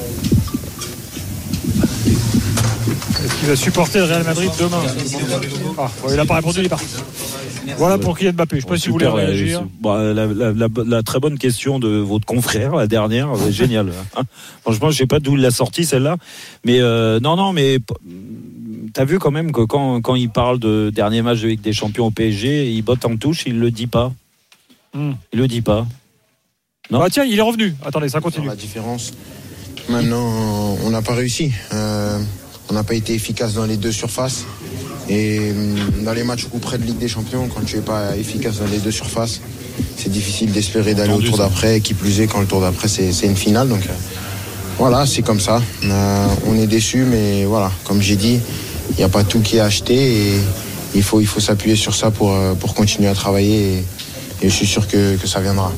Est-ce qu'il va supporter le Real Madrid demain? Ah, bon, il n'a pas répondu, il est parti. Voilà pour Kylian Mbappé. Je ne sais pas si vous voulez Super, réagir. euh, bah, la, la, la, la très bonne question de votre confrère, la dernière, euh, génial. Hein. Franchement, je sais pas d'où il l'a sorti celle-là, mais euh, non, non, mais t'as vu quand même que quand, quand il parle de dernier match de Ligue des Champions au P S G, il botte en touche, il le dit pas. Hmm. Il le dit pas. Non. Ah tiens, il est revenu. Attendez, ça continue. La différence. Maintenant, on n'a pas réussi. Euh, on n'a pas été efficace dans les deux surfaces. Et dans les matchs au coup près de Ligue des Champions, quand tu n'es pas efficace dans les deux surfaces, c'est difficile d'espérer d'aller au tour d'après. Et qui plus est, quand le tour d'après, c'est, c'est une finale. Donc euh, voilà, c'est comme ça. Euh, on est déçus, mais voilà, comme j'ai dit, il n'y a pas tout qui est acheté. Et il faut, il faut s'appuyer sur ça pour, pour continuer à travailler. Et, et je suis sûr que, que ça viendra.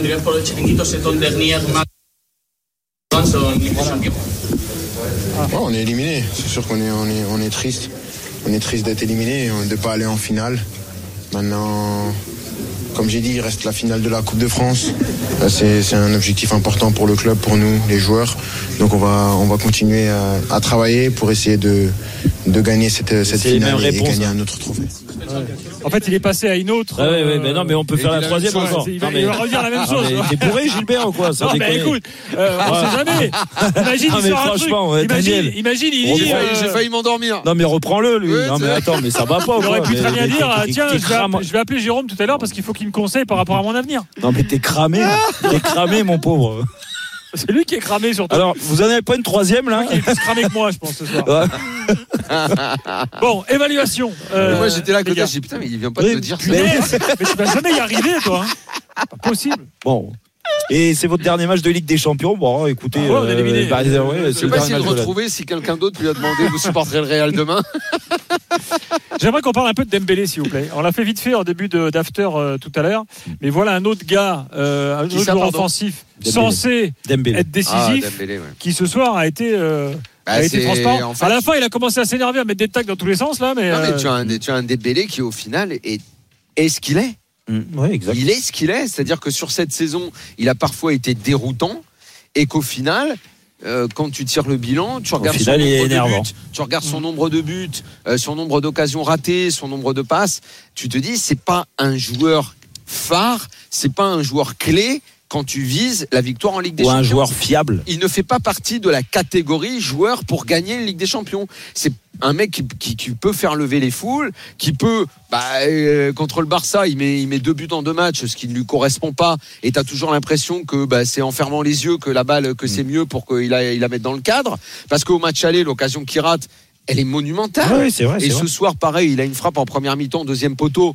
Ouais, on est éliminé. C'est sûr qu'on est, on est, on est triste. On est triste d'être éliminé, de ne pas aller en finale. Maintenant, comme j'ai dit, il reste la finale de la Coupe de France. Là, c'est, c'est un objectif important pour le club, pour nous, les joueurs. Donc on va, on va continuer à, à travailler pour essayer de, de gagner cette, cette finale et, et gagner un autre trophée. Ouais. En fait, il est passé à une autre. Ah ouais, ouais, mais non, mais on peut faire la troisième encore. Il va, il va redire la même chose. Ah, t'es bourré, Gilbert, ou quoi? Ça non, mais écoute, euh, on ouais. sait jamais. Imagine, ah, il sort un truc. Ouais, imagine, imagine, il dit. Euh... J'ai failli m'endormir. Non, mais reprends-le, lui. Ouais, non, mais attends, mais ça va pas. Il aurait pu très bien dire, tiens, je vais appeler Jérôme tout à l'heure parce qu'il faut qu'il me conseille par rapport à mon avenir. Non, mais t'es cramé. T'es cramé, mon pauvre. C'est lui qui est cramé surtout. Alors, vous en avez pas une troisième là? Il est plus cramé que moi, je pense, ce soir. Ouais. Bon, évaluation. Euh, moi, j'étais là à côté, j'ai dit putain, mais il vient pas de me dire ça. Mais, mais tu vas jamais y arriver, toi. Hein. Pas possible. Bon. Et c'est votre dernier match de Ligue des Champions. Bon, écoutez, ah ouais, on est éliminé. Euh, bah, ouais, je sais pas essayer de retrouver si quelqu'un d'autre lui a demandé vous supporterez le Real demain. J'aimerais qu'on parle un peu de Dembélé, s'il vous plaît. On l'a fait vite fait en début de, d'after euh, tout à l'heure, mais voilà un autre gars, euh, un autre joueur offensif Dembélé. Censé Dembélé. Être décisif, ah, Dembélé, ouais. Qui ce soir a été. Euh, Bah, a été transparent. En fait, à la fin, il a commencé à s'énerver, à mettre des tacs dans tous les sens là, mais, non, mais euh... tu as un, tu as un Dembélé qui au final est, est ce qu'il est. Mmh, ouais, exact. Il est ce qu'il est, c'est-à-dire que sur cette saison, il a parfois été déroutant et qu'au final, euh, quand tu tires le bilan, tu regardes final, son nombre de buts, tu regardes son nombre de buts, euh, son nombre d'occasions ratées, son nombre de passes, tu te dis c'est pas un joueur phare, c'est pas un joueur clé. Quand tu vises la victoire en Ligue des Ou Champions. un joueur fiable. Il ne fait pas partie de la catégorie joueur pour gagner une Ligue des Champions. C'est un mec qui, qui, qui peut faire lever les foules, qui peut, bah, euh, contre le Barça, il met, il met deux buts en deux matchs, ce qui ne lui correspond pas. Et tu as toujours l'impression que bah, c'est en fermant les yeux que la balle, que c'est mieux pour qu'il la, il la mette dans le cadre. Parce qu'au match aller, l'occasion qu'il rate, elle est monumentale. Oui, c'est vrai, c'est Et vrai. ce soir, pareil, il a une frappe en première mi-temps, deuxième poteau.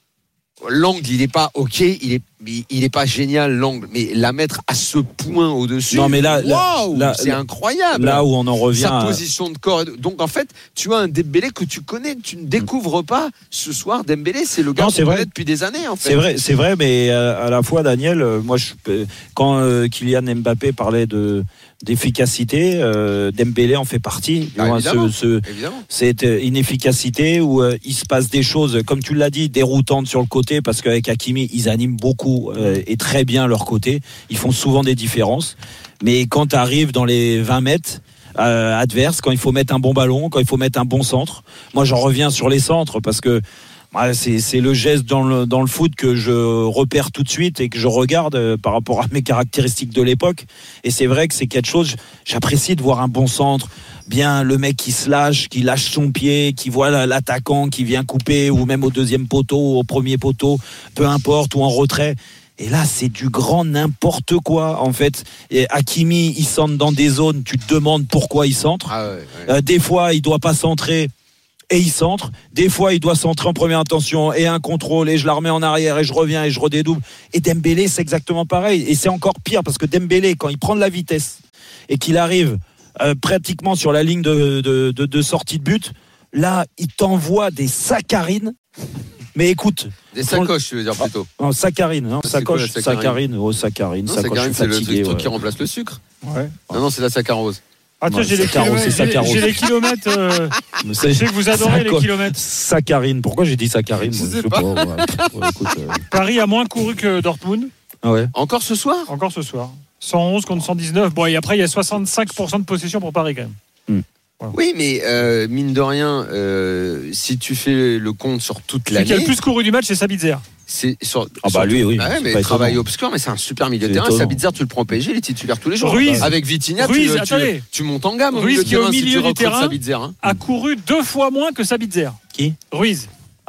L'angle, il n'est pas ok, il est, il est pas génial l'angle, mais la mettre à ce point au-dessus, non mais là, wow, là c'est là, incroyable. Là où on en revient, sa à... position de corps. Donc en fait, tu as un Dembélé que tu connais, tu ne découvres pas ce soir. Dembélé, c'est le gars qu'on connaît depuis des années. En fait. C'est vrai, c'est vrai, mais à la fois, Daniel, moi, je, quand euh, Kylian Mbappé parlait de d'efficacité, euh, Dembélé en fait partie. Ah, évidemment, ce, ce, cette inefficacité où euh, il se passe des choses, comme tu l'as dit, déroutantes sur le côté, parce qu'avec Hakimi, ils animent beaucoup euh, et très bien leur côté. Ils font souvent des différences. Mais quand tu arrives dans les vingt mètres euh, adverses, quand il faut mettre un bon ballon, quand il faut mettre un bon centre, moi j'en reviens sur les centres parce que ouais, c'est, c'est le geste dans le, dans le foot que je repère tout de suite et que je regarde euh, par rapport à mes caractéristiques de l'époque. Et c'est vrai que c'est quelque chose, j'apprécie de voir un bon centre, bien le mec qui se lâche, qui lâche son pied, qui voit l'attaquant qui vient couper, ou même au deuxième poteau, au premier poteau, peu importe, ou en retrait. Et là, c'est du grand n'importe quoi, en fait. Et Hakimi, il centre dans des zones, tu te demandes pourquoi il centre. Ah ouais, ouais. Euh, des fois, il doit pas centrer. Et il centre. Des fois, il doit centrer en première intention et un contrôle et je la remets en arrière et je reviens et je redédouble. Et Dembélé, c'est exactement pareil. Et c'est encore pire parce que Dembélé, quand il prend de la vitesse et qu'il arrive euh, pratiquement sur la ligne de, de, de, de sortie de but, là, il t'envoie des saccharines. Mais écoute. Des sacoches, tu veux dire plutôt. Non, saccharine, non, sacoche, quoi, saccharine, oh, saccharine, non, sacoche, saccharine, c'est fatigué, le truc ouais. qui remplace le sucre. Ouais. Non, non, c'est la saccharose. Ah tiens, Ouais, j'ai, les saccharose, kilomètres, c'est j'ai, j'ai les kilomètres. Euh, je sais que vous adorez Saco- les kilomètres. Saccharine. Pourquoi j'ai dit saccharine? Je moi, sais sais pas. pas, ouais. Ouais, écoute, euh... Paris a moins couru que Dortmund. Ah ouais. Encore ce soir? Encore ce soir. cent onze contre cent dix-neuf. Bon, et après, il y a soixante-cinq pour cent de possession pour Paris quand même. Mm. Voilà. Oui, mais euh, mine de rien, euh, si tu fais le compte sur toute Celui l'année. qui a le plus couru du match, c'est Sabitzer. C'est sur, ah bah sur, lui, oui. Ah ouais, mais pas travail étonnant. obscur, mais c'est un super milieu de C'est terrain. étonnant. Sabitzer, tu le prends au P S G, il est titulaire tous les jours. Ruiz. Avec Vitinha, Ruiz, tu, tu, attendez. tu montes en gamme. Au Ruiz milieu qui est au de terrain, si milieu tu du recrutes terrain Sabitzer, hein. a couru deux fois moins que Sabitzer. Qui? Ruiz.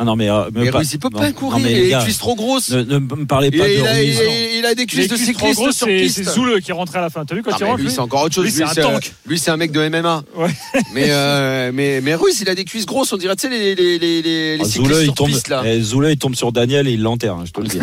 Ah non mais, euh, mais pas, Ruiz il peut non, pas courir, non, mais il a gars, des cuisses trop grosses. Ne, ne me parlez pas il, de a, Ruiz. il, il a des cuisses de cycliste grosses, sur c'est, piste. c'est Zoule qui est rentré à la fin. T'as vu quand ah, il rentre lui, lui c'est encore autre chose. Lui, Lui, c'est c'est, un tank. lui c'est un mec de M M A. Ouais. Mais, euh, mais mais Ruiz il a des cuisses grosses, on dirait tu sais les les les les, les ah, cyclistes Zoule, sur il tombe, piste là. eh, Zoule il tombe sur Daniel et il l'enterre, hein, je te le dis.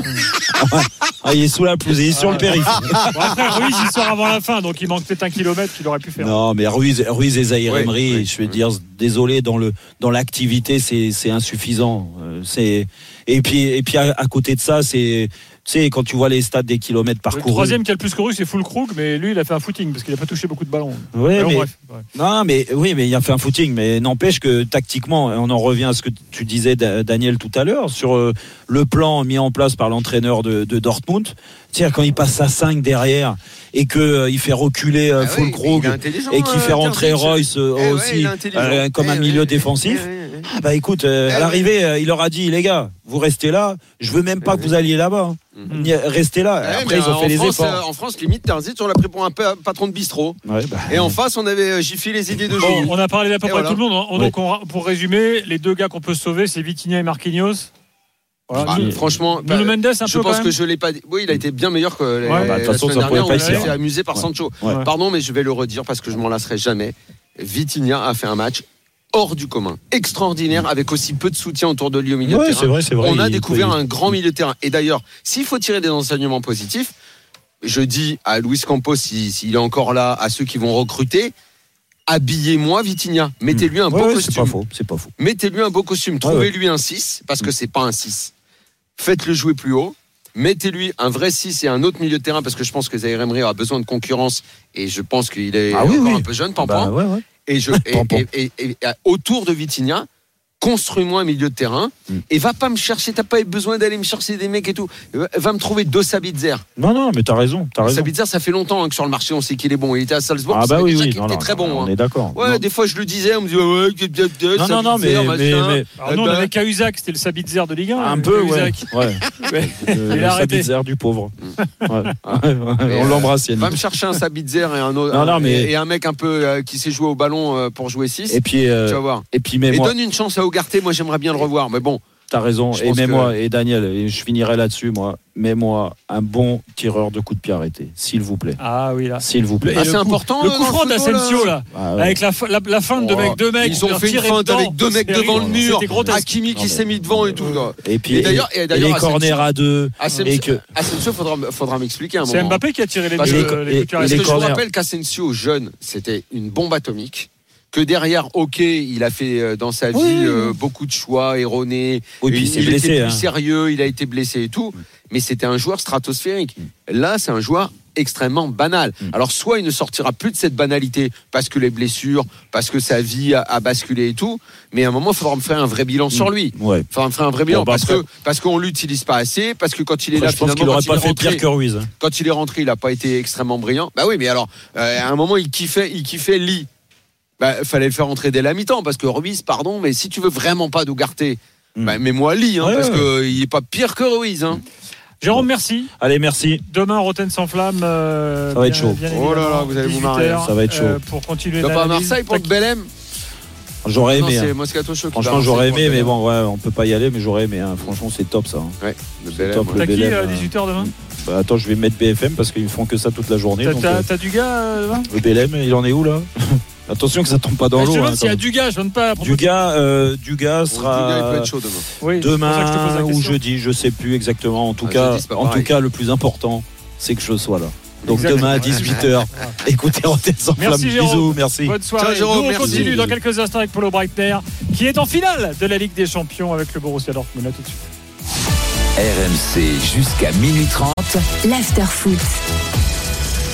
Ah, il est sous la pelouse, il est sur le périph'. Bon, après Ruiz il sort avant la fin, donc il manque peut-être un kilomètre qu'il aurait pu faire. Non, mais Ruiz, Ruiz et Zaïre ouais, Emery, ouais, je vais ouais. dire désolé dans le dans l'activité, c'est c'est insuffisant. Euh, C'est et puis et puis à, à côté de ça, c'est tu sais quand tu vois les stats des kilomètres Le parcourus. troisième qui a le plus couru, c'est Fulkrug, mais lui, il a fait un footing parce qu'il a pas touché beaucoup de ballons. Ouais, Alors, mais, bref, bref. non, mais oui, mais il a fait un footing, mais n'empêche que tactiquement, on en revient à ce que tu disais, Daniel, tout à l'heure, sur euh, le plan mis en place par l'entraîneur de, de Dortmund. C'est-à-dire quand il passe à cinq derrière et que euh, il fait reculer euh, Ah oui, Fulkrug et qu'il fait rentrer Royce euh, Eh ouais, aussi il est intelligent. euh, comme Eh un ouais, milieu eh défensif. ouais, eh ouais. Ah bah écoute, euh, Eh à l'arrivée, euh, il leur a dit les gars, vous restez là. Je veux même pas que vous alliez là-bas. Mhm. Ni- Restez là. Ouais, Après mais ils ont en fait les France, efforts. euh, en France, limite, Terzic, on l'a pris pour un pa- patron de bistrot. Ouais, bah, Et en face, on avait euh, Jiffy les idées de jeu. Bon, on a parlé d'à peu Et près voilà. tout le monde. On- Ouais. Donc, on- pour résumer, les deux gars qu'on peut sauver, c'est Vitinha et Marquinhos. Voilà. Ah, Nuno- franchement, Nuno Mendes, un je peu pense quand que même. je l'ai pas dit. Oui, il a été bien meilleur que Ouais. la, Bah, de toute la façon, semaine ça pouvait dernière. pas On être s'est pire. fait amuser par Ouais. Sancho. Ouais. Pardon, mais je vais le redire parce que je m'en lasserai jamais. Vitinha a fait un match hors du commun, extraordinaire, avec aussi peu de soutien autour de lui au milieu Ouais, de c'est terrain. vrai, c'est vrai. On a Il- découvert il- un grand milieu de terrain. Et d'ailleurs, s'il faut tirer des enseignements positifs, je dis à Luis Campos, s'il si, s'il est encore là, à ceux qui vont recruter, habillez-moi Vitinha. Mettez-lui un Ouais, beau ouais, costume. c'est pas faux, c'est pas faux. Mettez-lui un beau costume. Ouais, Trouvez-lui un six, parce que c'est pas un six. Faites-le jouer plus haut. Mettez-lui un vrai six et un autre milieu de terrain, parce que je pense que Zaïre Emery a besoin de concurrence et je pense qu'il est Ah oui, encore oui. un peu jeune, Pampan. Bah, ouais, ouais. Et, je, et, Pampan. et, et, et, et autour de Vitinha, construis-moi un milieu de terrain Mm. et va pas me chercher, t'as pas besoin d'aller me chercher des mecs et tout. Va me trouver deux Sabitzer. Non, non, mais t'as raison, t'as raison. Sabitzer, ça fait longtemps hein, que sur le marché on sait qu'il est bon. Il était à Salzbourg, Ah ça bah fait oui, déjà oui, qu'il non, était non, très bon. on hein. est d'accord. Ouais, Non. des fois je le disais, on me disait ouais, que- que- que- Non, non, non, mais, Sabitzer, mais, machin. mais Alors, nous, on bah, avait Cahuzac, c'était le Sabitzer de Ligue un. un euh, peu, ouais. Cahuzac. ouais. Ouais. Le, Il le a arrêté. Sabitzer du pauvre. Ouais. Ouais, ouais, Mais, on euh, l'embrasse, Yannick. Va me chercher un Sabitzer et un autre Non, non, un- mais- et, et un mec un peu euh, qui sait jouer au ballon euh, pour jouer six. Et puis, euh, tu vas voir. et puis, mais Et moi, donne une chance à Ougarté, moi j'aimerais bien le revoir, mais bon. t'as raison. Je Et pense même que- moi, et Daniel, et je finirai là-dessus, moi, mets-moi un bon tireur de coup de pied arrêté, s'il vous plaît. Ah oui, là. S'il vous plaît. Et Ah, le c'est coup- important, Le euh, coup dans franc le football, d'Asensio, là. là. Ah ouais. Avec la, fa- la, la feinte de Oh, mec, deux mecs. Ils ont leur fait une tirer feinte dedans. avec deux mecs C'était devant le mur. C'était grotesque. Hakimi qui Non, s'est mais- mis devant et tout. Quoi. Et puis, Et d'ailleurs- et et d'ailleurs, les corners Asensio- à deux. Asensio, Et que, Asensio, faudra, faudra m'expliquer un moment. C'est Mbappé qui a tiré les Parce buts, que- euh, les et- coups de pied Parce les que je vous corners. rappelle qu'Asensio, jeune, c'était une bombe atomique. Que derrière, ok, il a fait euh, dans sa vie Oui. euh, beaucoup de choix erronés. Oui, puis il il s'est il blessé, était hein. plus sérieux, il a été blessé et tout. Mais c'était un joueur stratosphérique. Là, c'est un joueur extrêmement banal. Mm. Alors, soit il ne sortira plus de cette banalité parce que les blessures, parce que sa vie a, a basculé et tout. Mais à un moment, il faudra me faire un vrai bilan sur lui. Ouais. Il faudra me faire un vrai bilan Bon, bah, parce après- que parce qu'on l'utilise pas assez, parce que quand il est Après, là, je pense finalement, qu'il aurait quand pas il est fait rentré- pire que Ruiz. hein. quand il est rentré, il n'a pas été extrêmement brillant. Bah oui, mais alors, euh, à un moment, il kiffait, il kiffait Lee. Bah, fallait le faire rentrer dès la mi-temps parce que Ruiz, pardon, mais si tu veux vraiment pas d'Ougarté, Mm. bah, mets-moi Lee, hein, Ouais, parce ouais. qu'il est pas pire que Ruiz. Hein. Jérôme, merci. Allez, merci. Demain, Rotten sans flamme. euh, Ça va être bien- chaud. bien Oh là là, évidemment, vous allez vous dix-huit marrer. heures, Ça va être chaud. euh, pour continuer Tu vas pas à l'analyse. Marseille pour le Belém J'aurais Non, aimé. c'est hein. Moscato Show qui Franchement, va à j'aurais Marseille aimé, mais pour bon, ouais, on peut pas y aller, mais j'aurais aimé. hein. Franchement, c'est top ça. hein. le Belém. Ouais, le C'est Belém, top, ouais. le T'as qui Belém, à euh, dix-huit heures demain Bah, attends, je vais mettre B F M parce qu'ils font que ça toute la journée. T'as- donc, T'as euh, t'as du gars euh, demain le Belém, il en est où là Attention que ça tombe pas dans Je l'eau. te hein, demande s'il y a attends. du gars, je donne pas. à propos Du de- gars, euh, du gars Bon, sera le gars, il peut être chaud demain. Oui, c'est pour ça que je te pose la demain ou question. jeudi, je sais plus exactement. En tout Ah, cas, jeudi, c'est pas en pareil. tout cas, le plus important, c'est que je sois là. Donc Exactement. demain à dix-huit heures, écoutez Rotten sans flamme. Merci Jérôme. Bisous, merci. Bonne soirée. Ciao, Jérôme, Nous, on merci. continue dans quelques instants avec Paulo Breitner, qui est en finale de la Ligue des Champions avec le Borussia Dortmund. À tout de suite. R M C jusqu'à minuit trente. L'after foot.